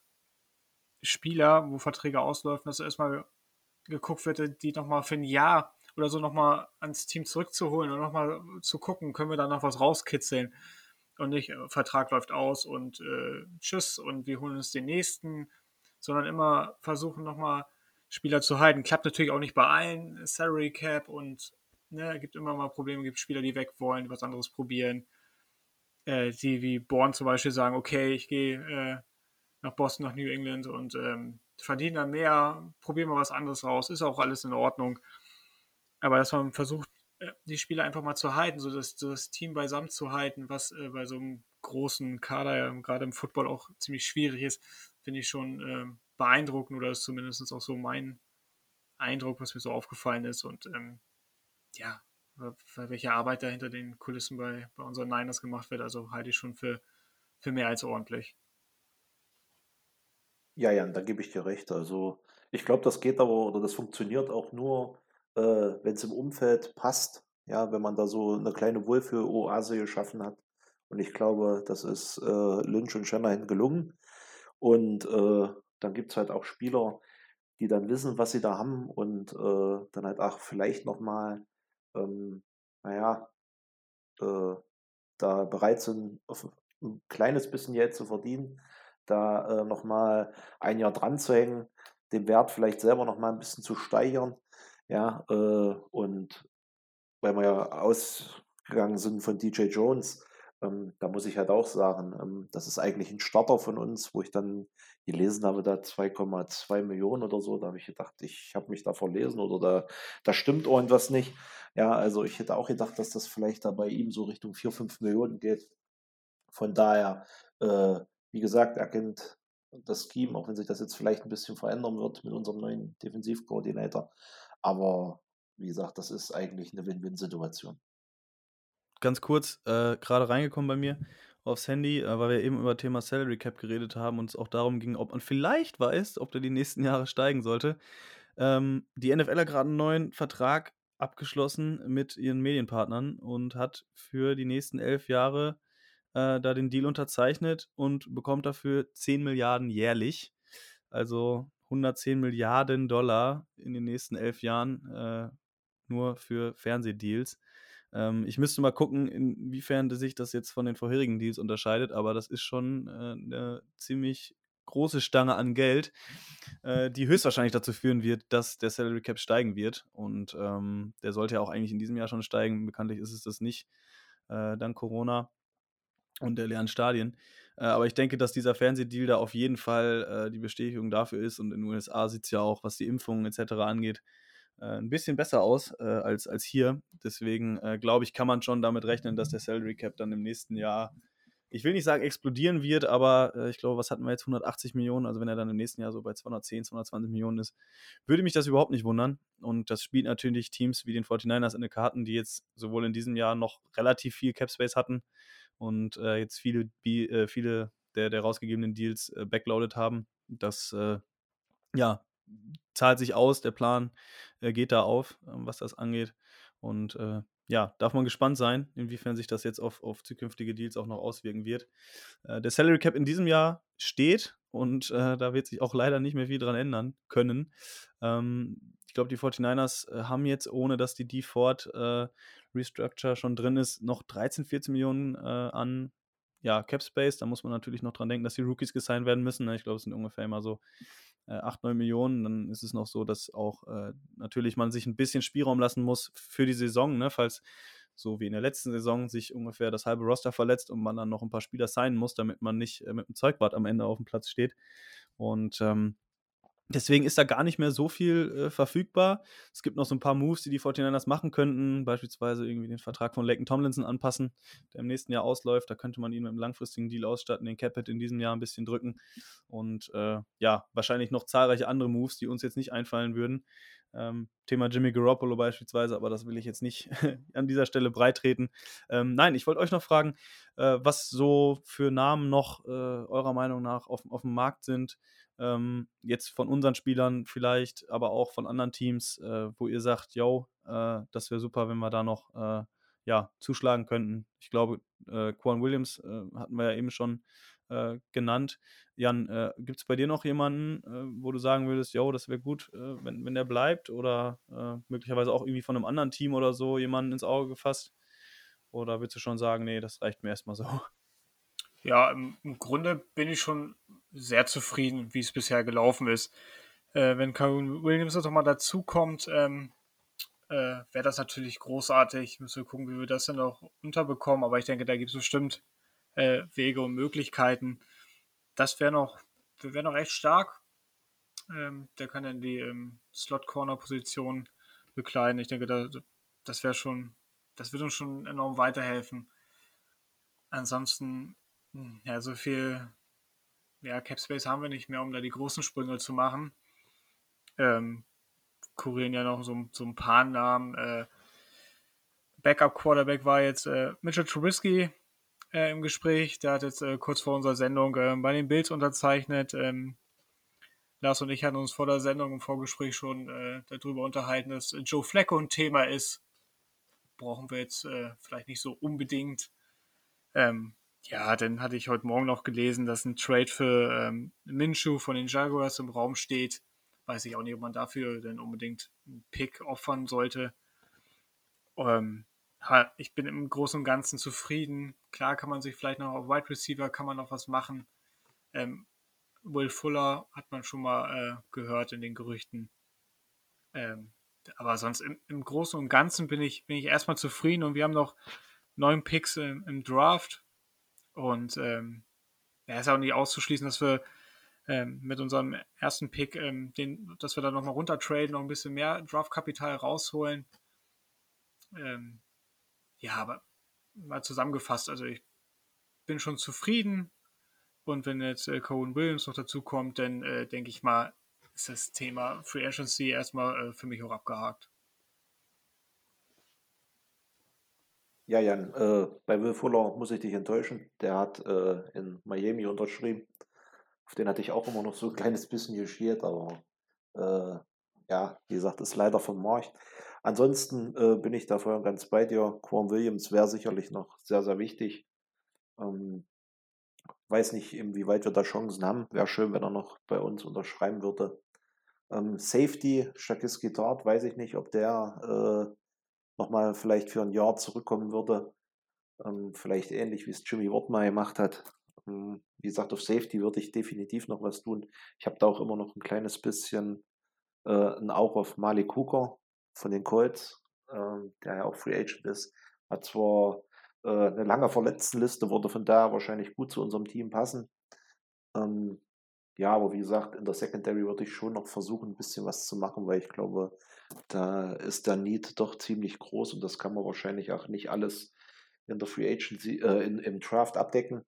Spieler, wo Verträge ausläufen, dass erstmal geguckt wird, die nochmal für ein Jahr oder so nochmal ans Team zurückzuholen und nochmal zu gucken, können wir da noch was rauskitzeln und nicht, äh, Vertrag läuft aus und äh, tschüss und wir holen uns den nächsten, sondern immer versuchen nochmal Spieler zu halten. Klappt natürlich auch nicht bei allen, Salary Cap und ne, gibt immer mal Probleme, gibt Spieler, die weg wollen, die was anderes probieren, äh, die wie Bourne zum Beispiel sagen, okay, ich gehe äh, nach Boston, nach New England und ähm, verdiene dann mehr, probieren wir was anderes raus, ist auch alles in Ordnung. Aber dass man versucht, äh, die Spieler einfach mal zu halten, so das, so das Team beisammen zu halten, was äh, bei so einem großen Kader ja gerade im Football auch ziemlich schwierig ist, finde ich schon äh, beeindruckend oder ist zumindest auch so mein Eindruck, was mir so aufgefallen ist und ähm, ja, welche Arbeit da hinter den Kulissen bei, bei unseren Niners gemacht wird, also halte ich schon für, für mehr als ordentlich. Ja, Jan, da gebe ich dir recht. Also ich glaube, das geht aber oder das funktioniert auch nur, äh, wenn es im Umfeld passt. Ja, wenn man da so eine kleine Wohlfühl-Oase geschaffen hat. Und ich glaube, das ist äh, Lynch und Shanahan gelungen. Und äh, dann gibt es halt auch Spieler, die dann wissen, was sie da haben und äh, dann halt auch vielleicht nochmal, ähm, naja, äh, da bereit sind, auf ein kleines bisschen Geld zu verdienen, da äh, nochmal ein Jahr dran zu hängen, den Wert vielleicht selber nochmal ein bisschen zu steigern. Ja, äh, und weil wir ja ausgegangen sind von D J Jones, ähm, da muss ich halt auch sagen, ähm, das ist eigentlich ein Starter von uns, wo ich dann gelesen habe, da zwei Komma zwei Millionen oder so, da habe ich gedacht, ich habe mich da verlesen oder da, da stimmt irgendwas nicht. Ja, also ich hätte auch gedacht, dass das vielleicht da bei ihm so Richtung vier fünf Millionen geht. Von daher, äh, wie gesagt, er kennt das Scheme, auch wenn sich das jetzt vielleicht ein bisschen verändern wird mit unserem neuen Defensivkoordinator. Aber wie gesagt, das ist eigentlich eine Win-Win-Situation. Ganz kurz, äh, gerade reingekommen bei mir aufs Handy, äh, weil wir eben über Thema Salary Cap geredet haben und es auch darum ging, ob man vielleicht weiß, ob der die nächsten Jahre steigen sollte. Ähm, die N F L hat gerade einen neuen Vertrag abgeschlossen mit ihren Medienpartnern und hat für die nächsten elf Jahre äh, da den Deal unterzeichnet und bekommt dafür zehn Milliarden jährlich. Also hundertzehn Milliarden Dollar in den nächsten elf Jahren äh, nur für Fernsehdeals. Ähm, ich müsste mal gucken, inwiefern sich das jetzt von den vorherigen Deals unterscheidet, aber das ist schon äh, 'ne ziemlich große Stange an Geld, äh, die höchstwahrscheinlich dazu führen wird, dass der Salary Cap steigen wird. Und ähm, der sollte ja auch eigentlich in diesem Jahr schon steigen. Bekanntlich ist es das nicht, äh, dank Corona und der leeren Stadien. Äh, aber ich denke, dass dieser Fernsehdeal da auf jeden Fall äh, die Bestätigung dafür ist. Und in den U S A sieht es ja auch, was die Impfungen et cetera angeht, äh, ein bisschen besser aus äh, als, als hier. Deswegen äh, glaube ich, kann man schon damit rechnen, dass der Salary Cap dann im nächsten Jahr, ich will nicht sagen explodieren wird, aber äh, ich glaube, was hatten wir jetzt, hundertachtzig Millionen, also wenn er dann im nächsten Jahr so bei zweihundertzehn, zweihundertzwanzig Millionen ist, würde mich das überhaupt nicht wundern. Und das spielt natürlich Teams wie den forty-niners in die Karten, die jetzt sowohl in diesem Jahr noch relativ viel Cap Space hatten und äh, jetzt viele, äh, viele der, der rausgegebenen Deals äh, backloaded haben. Das äh, ja, zahlt sich aus, der Plan äh, geht da auf, ähm, was das angeht. Und äh, ja, darf man gespannt sein, inwiefern sich das jetzt auf, auf zukünftige Deals auch noch auswirken wird. Äh, der Salary Cap in diesem Jahr steht und äh, da wird sich auch leider nicht mehr viel dran ändern können. Ähm, ich glaube, die forty-niners äh, haben jetzt, ohne dass die Default äh, Restructure schon drin ist, noch dreizehn, vierzehn Millionen äh, an ja, Cap Space. Da muss man natürlich noch dran denken, dass die Rookies gesigned werden müssen. Ne? Ich glaube, es sind ungefähr immer so äh, acht, neun Millionen. Dann ist es noch so, dass auch äh, natürlich man sich ein bisschen Spielraum lassen muss für die Saison, ne? Falls so wie in der letzten Saison sich ungefähr das halbe Roster verletzt und man dann noch ein paar Spieler signen muss, damit man nicht äh, mit dem Zeugwart am Ende auf dem Platz steht. Und ähm, deswegen ist da gar nicht mehr so viel äh, verfügbar. Es gibt noch so ein paar Moves, die die forty-niners machen könnten, beispielsweise irgendwie den Vertrag von Laken Tomlinson anpassen, der im nächsten Jahr ausläuft. Da könnte man ihn mit einem langfristigen Deal ausstatten, den Cap-Hit in diesem Jahr ein bisschen drücken und äh, ja, wahrscheinlich noch zahlreiche andere Moves, die uns jetzt nicht einfallen würden. Ähm, Thema Jimmy Garoppolo beispielsweise, aber das will ich jetzt nicht an dieser Stelle breitreten. Ähm, nein, ich wollte euch noch fragen, äh, was so für Namen noch äh, eurer Meinung nach auf, auf dem Markt sind, ähm, jetzt von unseren Spielern vielleicht, aber auch von anderen Teams, äh, wo ihr sagt, yo, äh, das wäre super, wenn wir da noch äh, ja, zuschlagen könnten. Ich glaube, äh, Quan Williams äh, hatten wir ja eben schon äh, genannt. Jan, äh, gibt es bei dir noch jemanden, äh, wo du sagen würdest, yo, das wäre gut, äh, wenn, wenn der bleibt, oder äh, möglicherweise auch irgendwie von einem anderen Team oder so jemanden ins Auge gefasst? Oder würdest du schon sagen, nee, das reicht mir erstmal so? Ja, im, im Grunde bin ich schon sehr zufrieden, wie es bisher gelaufen ist. Äh, wenn Karen Williams noch mal dazukommt, ähm, äh, wäre das natürlich großartig. Müssen wir gucken, wie wir das dann auch unterbekommen. Aber ich denke, da gibt es bestimmt äh, Wege und Möglichkeiten. Das wäre noch, wär noch echt stark. Ähm, der kann dann die ähm, Slot-Corner-Position bekleiden. Ich denke, da, das wäre schon, das wird uns schon enorm weiterhelfen. Ansonsten, ja, so viel ja, Cap Space haben wir nicht mehr, um da die großen Sprünge zu machen. Ähm, kurieren ja noch so, so ein paar Namen. Äh, Backup-Quarterback war jetzt äh, Mitchell Trubisky äh, im Gespräch. Der hat jetzt äh, kurz vor unserer Sendung äh, bei den Bills unterzeichnet. Ähm, Lars und ich hatten uns vor der Sendung im Vorgespräch schon äh, darüber unterhalten, dass Joe Flacco ein Thema ist. Brauchen wir jetzt äh, vielleicht nicht so unbedingt. Ähm, ja, dann hatte ich heute Morgen noch gelesen, dass ein Trade für ähm, Minshew von den Jaguars im Raum steht. Weiß ich auch nicht, ob man dafür denn unbedingt einen Pick opfern sollte. Ähm, ich bin im Großen und Ganzen zufrieden. Klar kann man sich vielleicht noch auf Wide Receiver kann man noch was machen. Ähm, Will Fuller hat man schon mal äh, gehört in den Gerüchten. Ähm, aber sonst im, im Großen und Ganzen bin ich, bin ich erstmal zufrieden und wir haben noch neun Picks im, im Draft. Und ähm, ja, ist auch nicht auszuschließen, dass wir ähm, mit unserem ersten Pick, ähm, den, dass wir da nochmal runtertraden, noch ein bisschen mehr Draftkapital rausholen. Ähm, ja, aber mal zusammengefasst, also ich bin schon zufrieden. Und wenn jetzt äh, Cohen Williams noch dazu kommt, dann äh, denke ich mal, ist das Thema Free Agency erstmal äh, für mich auch abgehakt. Ja, Jan, äh, bei Will Fuller muss ich dich enttäuschen. Der hat äh, in Miami unterschrieben. Auf den hatte ich auch immer noch so ein kleines bisschen geschielt, aber äh, ja, wie gesagt, ist leider vom Markt. Ansonsten äh, bin ich da voll und ganz bei dir. Quan Williams wäre sicherlich noch sehr, sehr wichtig. Ähm, weiß nicht, inwieweit wir da Chancen haben. Wäre schön, wenn er noch bei uns unterschreiben würde. Ähm, Safety, Shakiski Dart, weiß ich nicht, ob der äh, nochmal vielleicht für ein Jahr zurückkommen würde. Ähm, vielleicht ähnlich, wie es Jimmy Ward mal gemacht hat. Ähm, wie gesagt, auf Safety würde ich definitiv noch was tun. Ich habe da auch immer noch ein kleines bisschen äh, ein Auge auf Malik Hooker von den Colts, ähm, der ja auch Free Agent ist. Hat zwar äh, eine lange Verletztenliste, würde von daher wahrscheinlich gut zu unserem Team passen. Ähm, ja, aber wie gesagt, in der Secondary würde ich schon noch versuchen, ein bisschen was zu machen, weil ich glaube, da ist der Need doch ziemlich groß und das kann man wahrscheinlich auch nicht alles in der Free Agency, äh, in, im Draft abdecken.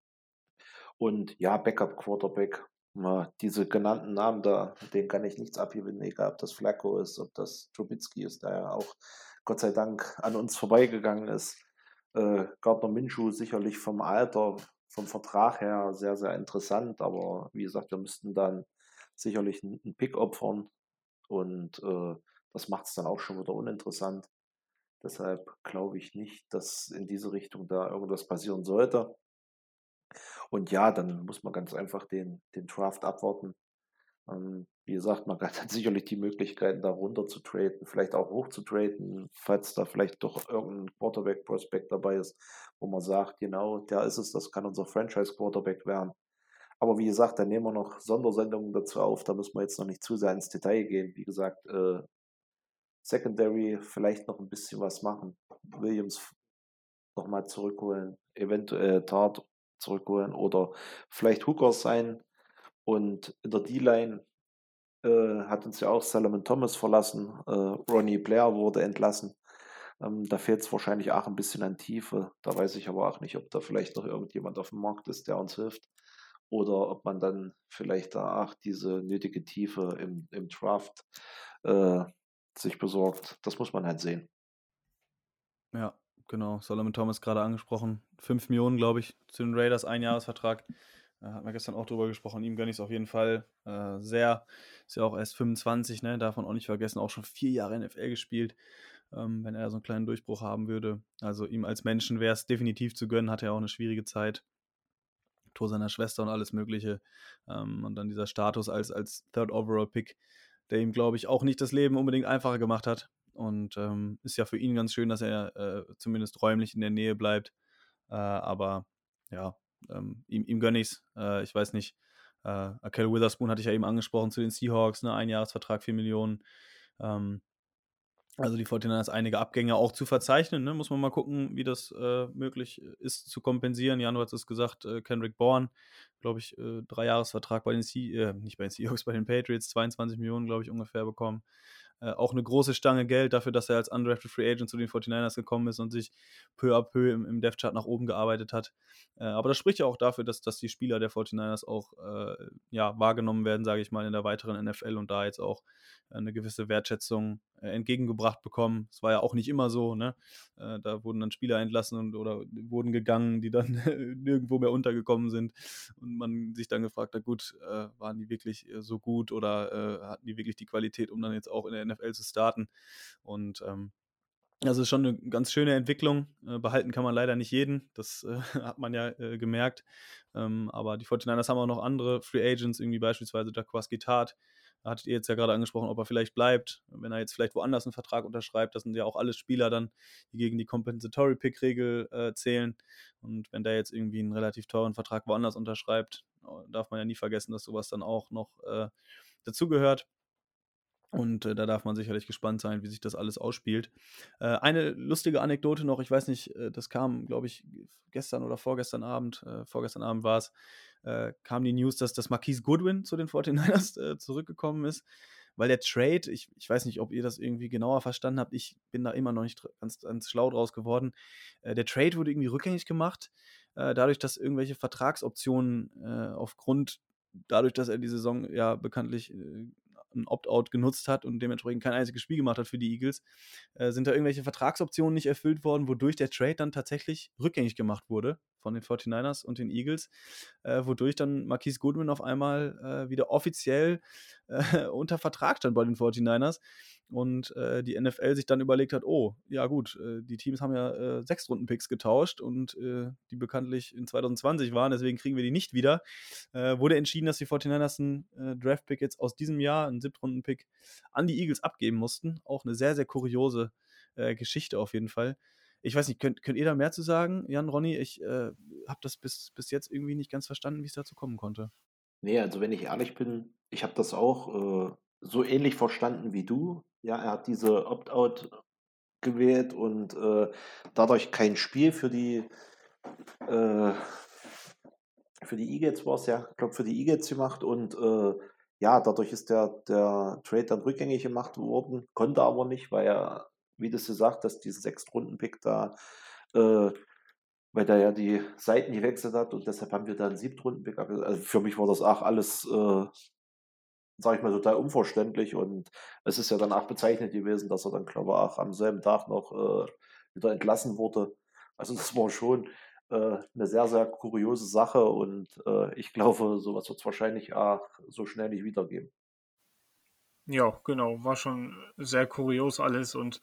Und ja, Backup Quarterback, na, diese genannten Namen da, denen kann ich nichts abgewinnen, egal ob das Flacco ist, ob das Trubisky ist, der ja auch Gott sei Dank an uns vorbeigegangen ist. Äh, Gardner Minshew sicherlich vom Alter, vom Vertrag her sehr, sehr interessant, aber wie gesagt, wir müssten dann sicherlich einen einen Pick opfern und äh, das macht es dann auch schon wieder uninteressant. Deshalb glaube ich nicht, dass in diese Richtung da irgendwas passieren sollte. Und ja, dann muss man ganz einfach den, den Draft abwarten. Ähm, wie gesagt, man hat sicherlich die Möglichkeiten, da runter zu traden, vielleicht auch hoch zu traden, falls da vielleicht doch irgendein Quarterback-Prospect dabei ist, wo man sagt, genau, der ist es, das kann unser Franchise-Quarterback werden. Aber wie gesagt, dann nehmen wir noch Sondersendungen dazu auf, da müssen wir jetzt noch nicht zu sehr ins Detail gehen. Wie gesagt, äh, Secondary vielleicht noch ein bisschen was machen. Williams nochmal zurückholen, eventuell Tart zurückholen oder vielleicht Hooker sein. Und in der D-Line äh, hat uns ja auch Solomon Thomas verlassen. Äh, Ronnie Blair wurde entlassen. Ähm, da fehlt es wahrscheinlich auch ein bisschen an Tiefe. Da weiß ich aber auch nicht, ob da vielleicht noch irgendjemand auf dem Markt ist, der uns hilft. Oder ob man dann vielleicht da auch diese nötige Tiefe im, im Draft äh, sich besorgt. Das muss man halt sehen. Ja, genau. Solomon Thomas gerade angesprochen. fünf Millionen, glaube ich, zu den Raiders, ein Jahresvertrag. Da hatten wir gestern auch drüber gesprochen. Ihm gönne ich es auf jeden Fall äh, sehr. Ist ja auch erst fünfundzwanzig, ne? Darf man auch nicht vergessen. Auch schon vier Jahre N F L gespielt. Ähm, wenn er so einen kleinen Durchbruch haben würde. Also ihm als Menschen wäre es definitiv zu gönnen. Hat er auch eine schwierige Zeit. Tod seiner Schwester und alles Mögliche. Ähm, und dann dieser Status als, als Third Overall Pick, der ihm, glaube ich, auch nicht das Leben unbedingt einfacher gemacht hat. Und ähm, ist ja für ihn ganz schön, dass er äh, zumindest räumlich in der Nähe bleibt. Äh, aber ja, ähm, ihm, ihm gönne ich es. Äh, ich weiß nicht. Äh, Akel Witherspoon hatte ich ja eben angesprochen zu den Seahawks, ne? Einjahresvertrag, vier Millionen. Ähm, also die forty-niners einige Abgänge auch zu verzeichnen, ne? Muss man mal gucken, wie das äh, möglich ist zu kompensieren. Jan, du hast es gesagt, äh, Kendrick Bourne, glaube ich, äh, Dreijahresvertrag bei den Se äh, nicht bei den Seahawks, bei den Patriots, zweiundzwanzig Millionen, glaube ich, ungefähr bekommen. Äh, auch eine große Stange Geld dafür, dass er als Undrafted Free Agent zu den forty-niners gekommen ist und sich peu à peu im, im Depth-Chart nach oben gearbeitet hat. Äh, aber das spricht ja auch dafür, dass, dass die Spieler der forty-niners auch äh, ja, wahrgenommen werden, sage ich mal, in der weiteren N F L und da jetzt auch äh, eine gewisse Wertschätzung äh, entgegengebracht bekommen. Es war ja auch nicht immer so, ne? Äh, da wurden dann Spieler entlassen und, oder wurden gegangen, die dann nirgendwo mehr untergekommen sind und man sich dann gefragt hat, gut, äh, waren die wirklich äh, so gut oder äh, hatten die wirklich die Qualität, um dann jetzt auch in der N F L zu starten? Und ähm, das ist schon eine ganz schöne Entwicklung. Äh, behalten kann man leider nicht jeden, das äh, hat man ja äh, gemerkt. Ähm, aber die forty-niners haben auch noch andere Free Agents, irgendwie beispielsweise Jaquiski Tartt. Da hattet ihr jetzt ja gerade angesprochen, ob er vielleicht bleibt, wenn er jetzt vielleicht woanders einen Vertrag unterschreibt. Das sind ja auch alles Spieler dann, die gegen die Compensatory-Pick-Regel äh, zählen. Und wenn der jetzt irgendwie einen relativ teuren Vertrag woanders unterschreibt, darf man ja nie vergessen, dass sowas dann auch noch äh, dazugehört. Und äh, da darf man sicherlich gespannt sein, wie sich das alles ausspielt. Äh, eine lustige Anekdote noch, ich weiß nicht, äh, das kam, glaube ich, gestern oder vorgestern Abend, äh, vorgestern Abend war es, äh, kam die News, dass das Marquise Goodwin zu den forty-niners äh, zurückgekommen ist, weil der Trade, ich, ich weiß nicht, ob ihr das irgendwie genauer verstanden habt, ich bin da immer noch nicht ganz, ganz schlau draus geworden. Äh, der Trade wurde irgendwie rückgängig gemacht, äh, dadurch, dass irgendwelche Vertragsoptionen äh, aufgrund, dadurch, dass er die Saison ja bekanntlich äh, 'n Opt-out genutzt hat und dementsprechend kein einziges Spiel gemacht hat für die Eagles, äh, sind da irgendwelche Vertragsoptionen nicht erfüllt worden, wodurch der Trade dann tatsächlich rückgängig gemacht wurde von den forty-niners und den Eagles, äh, wodurch dann Marquise Goodwin auf einmal äh, wieder offiziell äh, unter Vertrag stand bei den forty-niners und äh, die N F L sich dann überlegt hat, oh, ja gut, äh, die Teams haben ja äh, Sechstrunden-Picks getauscht und äh, die bekanntlich in zwanzig zwanzig waren, deswegen kriegen wir die nicht wieder. Äh, wurde entschieden, dass die forty-niners einen äh, Draft-Pick jetzt aus diesem Jahr, einen Siebtrunden-Pick, an die Eagles abgeben mussten. Auch eine sehr, sehr kuriose äh, Geschichte auf jeden Fall. Ich weiß nicht, könnt, könnt ihr da mehr zu sagen, Jan, Ronny? Ich äh, habe das bis, bis jetzt irgendwie nicht ganz verstanden, wie es dazu kommen konnte. Nee, also wenn ich ehrlich bin, ich habe das auch äh, so ähnlich verstanden wie du. Ja, er hat diese Opt-out gewählt und äh, dadurch kein Spiel für die äh, für die Eagles war es ja, ich glaube für die Eagles gemacht und äh, ja, dadurch ist der, der Trade dann rückgängig gemacht worden, konnte aber nicht, weil er, wie du es gesagt hast, diesen Sechstrunden-Pick da, äh, weil der ja die Seiten gewechselt hat und deshalb haben wir da einen Siebtrunden-Pick. abge- Also für mich war das auch alles, äh, sage ich mal, total unverständlich und es ist ja dann auch bezeichnet gewesen, dass er dann, glaube ich, auch am selben Tag noch äh, wieder entlassen wurde. Also das war schon äh, eine sehr, sehr kuriose Sache und äh, ich glaube, sowas wird es wahrscheinlich auch so schnell nicht wiedergeben. Ja, genau, war schon sehr kurios alles und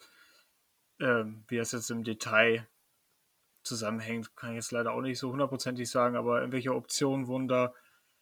ähm, wie das jetzt im Detail zusammenhängt, kann ich jetzt leider auch nicht so hundertprozentig sagen, aber irgendwelche Optionen wurden da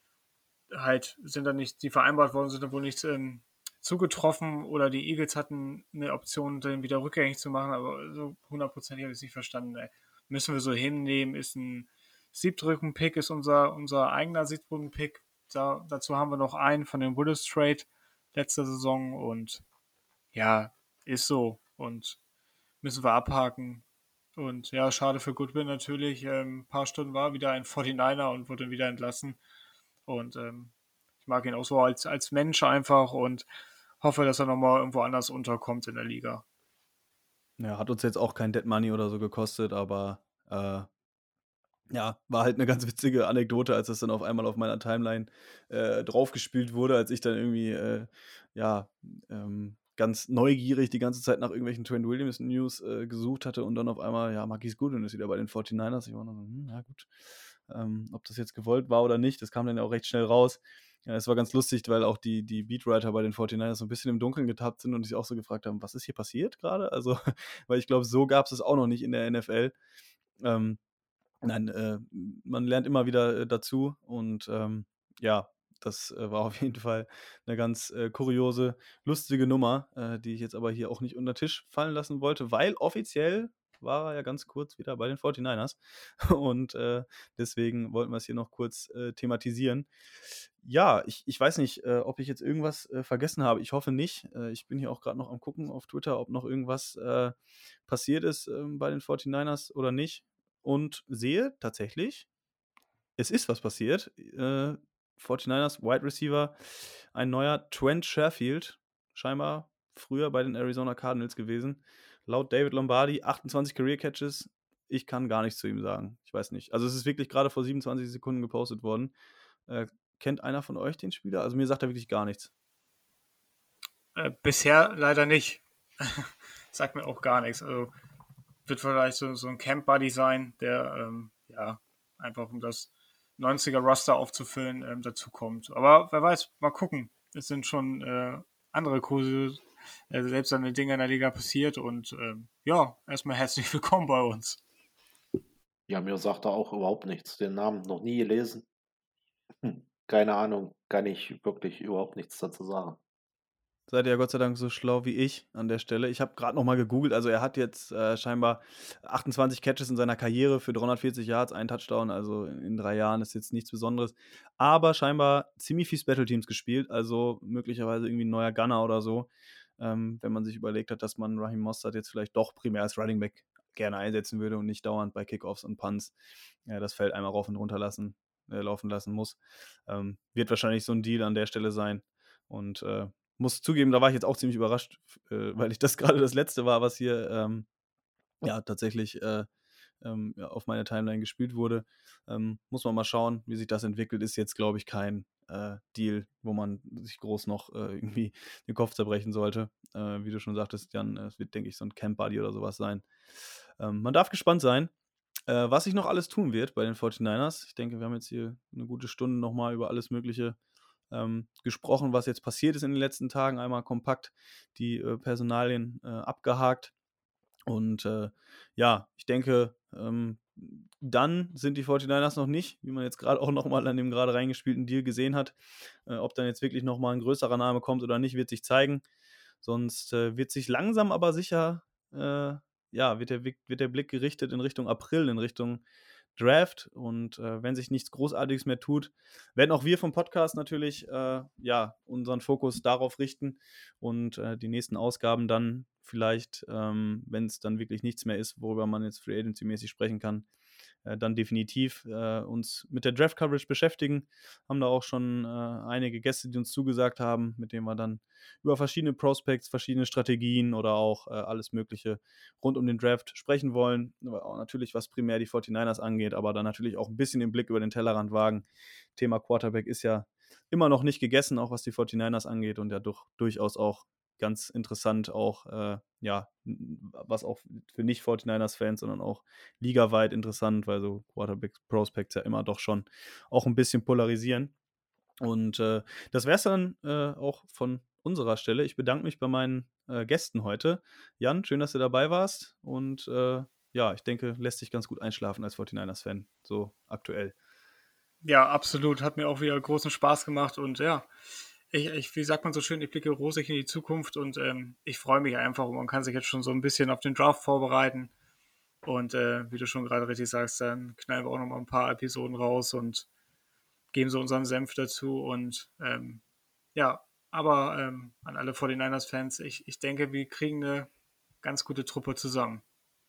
halt, sind da nicht, die vereinbart worden sind, da wohl nicht ähm, zugetroffen oder die Eagles hatten eine Option, den wieder rückgängig zu machen, aber so hundertprozentig habe ich es nicht verstanden. Ey. Müssen wir so hinnehmen, ist ein Siebtrunden-Pick, ist unser, unser eigener Siebtrunden-Pick. Da, dazu haben wir noch einen von dem Willis Trade letzte Saison und ja, ist so und müssen wir abhaken. Und ja, schade für Goodwin natürlich. Ähm, ein paar Stunden war wieder ein forty-niner und wurde wieder entlassen. Und ähm, ich mag ihn auch so als, als Mensch einfach und hoffe, dass er nochmal irgendwo anders unterkommt in der Liga. Ja, hat uns jetzt auch kein Dead Money oder so gekostet, aber äh, ja, war halt eine ganz witzige Anekdote, als das dann auf einmal auf meiner Timeline äh, draufgespielt wurde, als ich dann irgendwie, äh, ja, ähm, ganz neugierig die ganze Zeit nach irgendwelchen Trent Williams News äh, gesucht hatte und dann auf einmal, ja, Marquise Goodwin ist wieder bei den forty-niners. Ich war noch so, hm, ja gut, ähm, ob das jetzt gewollt war oder nicht, das kam dann ja auch recht schnell raus. Ja, es war ganz lustig, weil auch die, die Beatwriter bei den forty-niners so ein bisschen im Dunkeln getappt sind und sich auch so gefragt haben, was ist hier passiert gerade? Also, weil ich glaube, so gab es es auch noch nicht in der N F L. Ähm, Nein, äh, man lernt immer wieder äh, dazu und ähm, ja, das äh, war auf jeden Fall eine ganz äh, kuriose, lustige Nummer, äh, die ich jetzt aber hier auch nicht unter den Tisch fallen lassen wollte, weil offiziell war er ja ganz kurz wieder bei den forty-niners und äh, deswegen wollten wir es hier noch kurz äh, thematisieren. Ja, ich, ich weiß nicht, äh, ob ich jetzt irgendwas äh, vergessen habe. Ich hoffe nicht. Äh, ich bin hier auch gerade noch am gucken auf Twitter, ob noch irgendwas äh, passiert ist ähm, bei den forty-niners oder nicht und sehe tatsächlich, es ist was passiert. Äh, forty-niners Wide Receiver, ein neuer Trent Sherfield, scheinbar früher bei den Arizona Cardinals gewesen. Laut David Lombardi achtundzwanzig Career Catches. Ich kann gar nichts zu ihm sagen. Ich weiß nicht. Also es ist wirklich gerade vor siebenundzwanzig Sekunden gepostet worden. Äh, kennt einer von euch den Spieler? Also mir sagt er wirklich gar nichts. Äh, bisher leider nicht. Sagt mir auch gar nichts. Also wird vielleicht so, so ein Camp-Buddy sein, der ähm, ja einfach um das neunziger-Roster aufzufüllen ähm, dazu kommt. Aber wer weiß, mal gucken. Es sind schon äh, andere Kurse, äh, selbst eine Dinge in der Liga passiert und ähm, ja, erstmal herzlich willkommen bei uns. Ja, mir sagt er auch überhaupt nichts. Den Namen noch nie gelesen. Hm, keine Ahnung, kann ich wirklich überhaupt nichts dazu sagen. Seid ihr ja Gott sei Dank so schlau wie ich an der Stelle. Ich habe gerade noch mal gegoogelt. Also er hat jetzt äh, scheinbar achtundzwanzig Catches in seiner Karriere für dreihundertvierzig Yards, einen Touchdown. Also in, in drei Jahren ist jetzt nichts Besonderes. Aber scheinbar ziemlich viel Special Teams gespielt. Also möglicherweise irgendwie ein neuer Gunner oder so. Ähm, wenn man sich überlegt hat, dass man Raheem Mostert jetzt vielleicht doch primär als Running Back gerne einsetzen würde und nicht dauernd bei Kickoffs und Punts ja, das Feld einmal rauf und runter lassen, äh, laufen lassen muss. Ähm, wird wahrscheinlich so ein Deal an der Stelle sein. Und äh, muss zugeben, da war ich jetzt auch ziemlich überrascht, äh, weil ich das gerade das Letzte war, was hier ähm, ja tatsächlich äh, ähm, ja, auf meine Timeline gespielt wurde. Ähm, muss man mal schauen, wie sich das entwickelt. Ist jetzt, glaube ich, kein äh, Deal, wo man sich groß noch äh, irgendwie den Kopf zerbrechen sollte. Äh, wie du schon sagtest, Jan, es wird, denke ich, so ein Camp-Buddy oder sowas sein. Ähm, man darf gespannt sein, äh, was sich noch alles tun wird bei den forty-niners. Ich denke, wir haben jetzt hier eine gute Stunde nochmal über alles Mögliche ähm, gesprochen, was jetzt passiert ist in den letzten Tagen. Einmal kompakt die äh, Personalien äh, abgehakt. Und äh, ja, ich denke, ähm, dann sind die forty-niners noch nicht, wie man jetzt gerade auch nochmal an dem gerade reingespielten Deal gesehen hat. Äh, ob dann jetzt wirklich nochmal ein größerer Name kommt oder nicht, wird sich zeigen. Sonst äh, wird sich langsam aber sicher, äh, ja, wird der, wird der Blick gerichtet in Richtung April, in Richtung Draft. Und äh, wenn sich nichts Großartiges mehr tut, werden auch wir vom Podcast natürlich äh, ja, unseren Fokus darauf richten und äh, die nächsten Ausgaben dann vielleicht, ähm, wenn es dann wirklich nichts mehr ist, worüber man jetzt Free Agency-mäßig sprechen kann, äh, dann definitiv äh, uns mit der Draft-Coverage beschäftigen. Haben da auch schon äh, einige Gäste, die uns zugesagt haben, mit denen wir dann über verschiedene Prospects, verschiedene Strategien oder auch äh, alles Mögliche rund um den Draft sprechen wollen. Aber auch natürlich, was primär die forty-niners angeht, aber dann natürlich auch ein bisschen den Blick über den Tellerrand wagen. Thema Quarterback ist ja immer noch nicht gegessen, auch was die forty-niners angeht und ja doch durchaus auch ganz interessant, auch, äh, ja, was auch für nicht forty-niners-Fans, sondern auch ligaweit interessant, weil so Quarterback-Prospects ja immer doch schon auch ein bisschen polarisieren. Und äh, das wäre es dann äh, auch von unserer Stelle. Ich bedanke mich bei meinen äh, Gästen heute. Jan, schön, dass du dabei warst. Und äh, ja, ich denke, lässt sich ganz gut einschlafen als forty-niners-Fan, so aktuell. Ja, absolut. Hat mir auch wieder großen Spaß gemacht. Und ja, ich, ich wie sagt man so schön, ich blicke rosig in die Zukunft. Und ähm, ich freue mich einfach. Und man kann sich jetzt schon so ein bisschen auf den Draft vorbereiten. Und äh, wie du schon gerade richtig sagst, dann knallen wir auch noch mal ein paar Episoden raus und geben so unseren Senf dazu. Und ähm, ja, aber ähm, an alle forty-niners-Fans, ich, ich denke, wir kriegen eine ganz gute Truppe zusammen.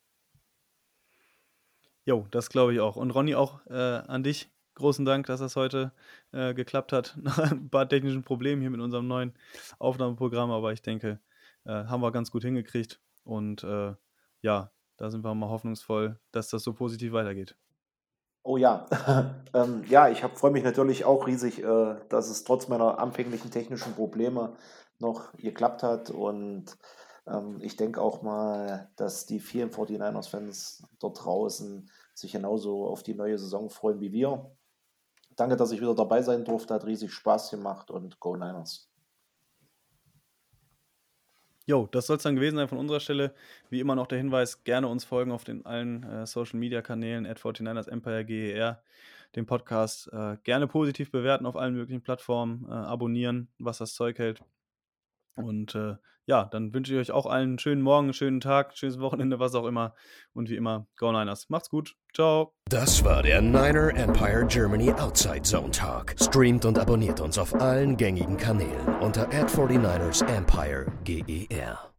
Jo, das glaube ich auch. Und Ronny, auch äh, an dich. Großen Dank, dass das heute äh, geklappt hat. Nach ein paar technischen Problemen hier mit unserem neuen Aufnahmeprogramm, aber ich denke, äh, haben wir ganz gut hingekriegt. Und äh, ja, da sind wir mal hoffnungsvoll, dass das so positiv weitergeht. Oh ja, ähm, ja, ich freue mich natürlich auch riesig, äh, dass es trotz meiner anfänglichen technischen Probleme noch geklappt hat. Und ähm, ich denke auch mal, dass die vielen forty-niners-Fans dort draußen sich genauso auf die neue Saison freuen wie wir. Danke, dass ich wieder dabei sein durfte, hat riesig Spaß gemacht und Go Niners. Jo, das soll es dann gewesen sein von unserer Stelle. Wie immer noch der Hinweis, gerne uns folgen auf den allen äh, Social-Media-Kanälen at forty-niners empire G E R, den Podcast äh, gerne positiv bewerten auf allen möglichen Plattformen, äh, abonnieren, was das Zeug hält. Und äh, ja, dann wünsche ich euch auch allen einen schönen Morgen, einen schönen Tag, schönes Wochenende, was auch immer. Und wie immer, Go Niners. Macht's gut. Ciao. Das war der Niner Empire Germany Outside Zone Talk. Streamt und abonniert uns auf allen gängigen Kanälen unter at forty-niners empire G E R.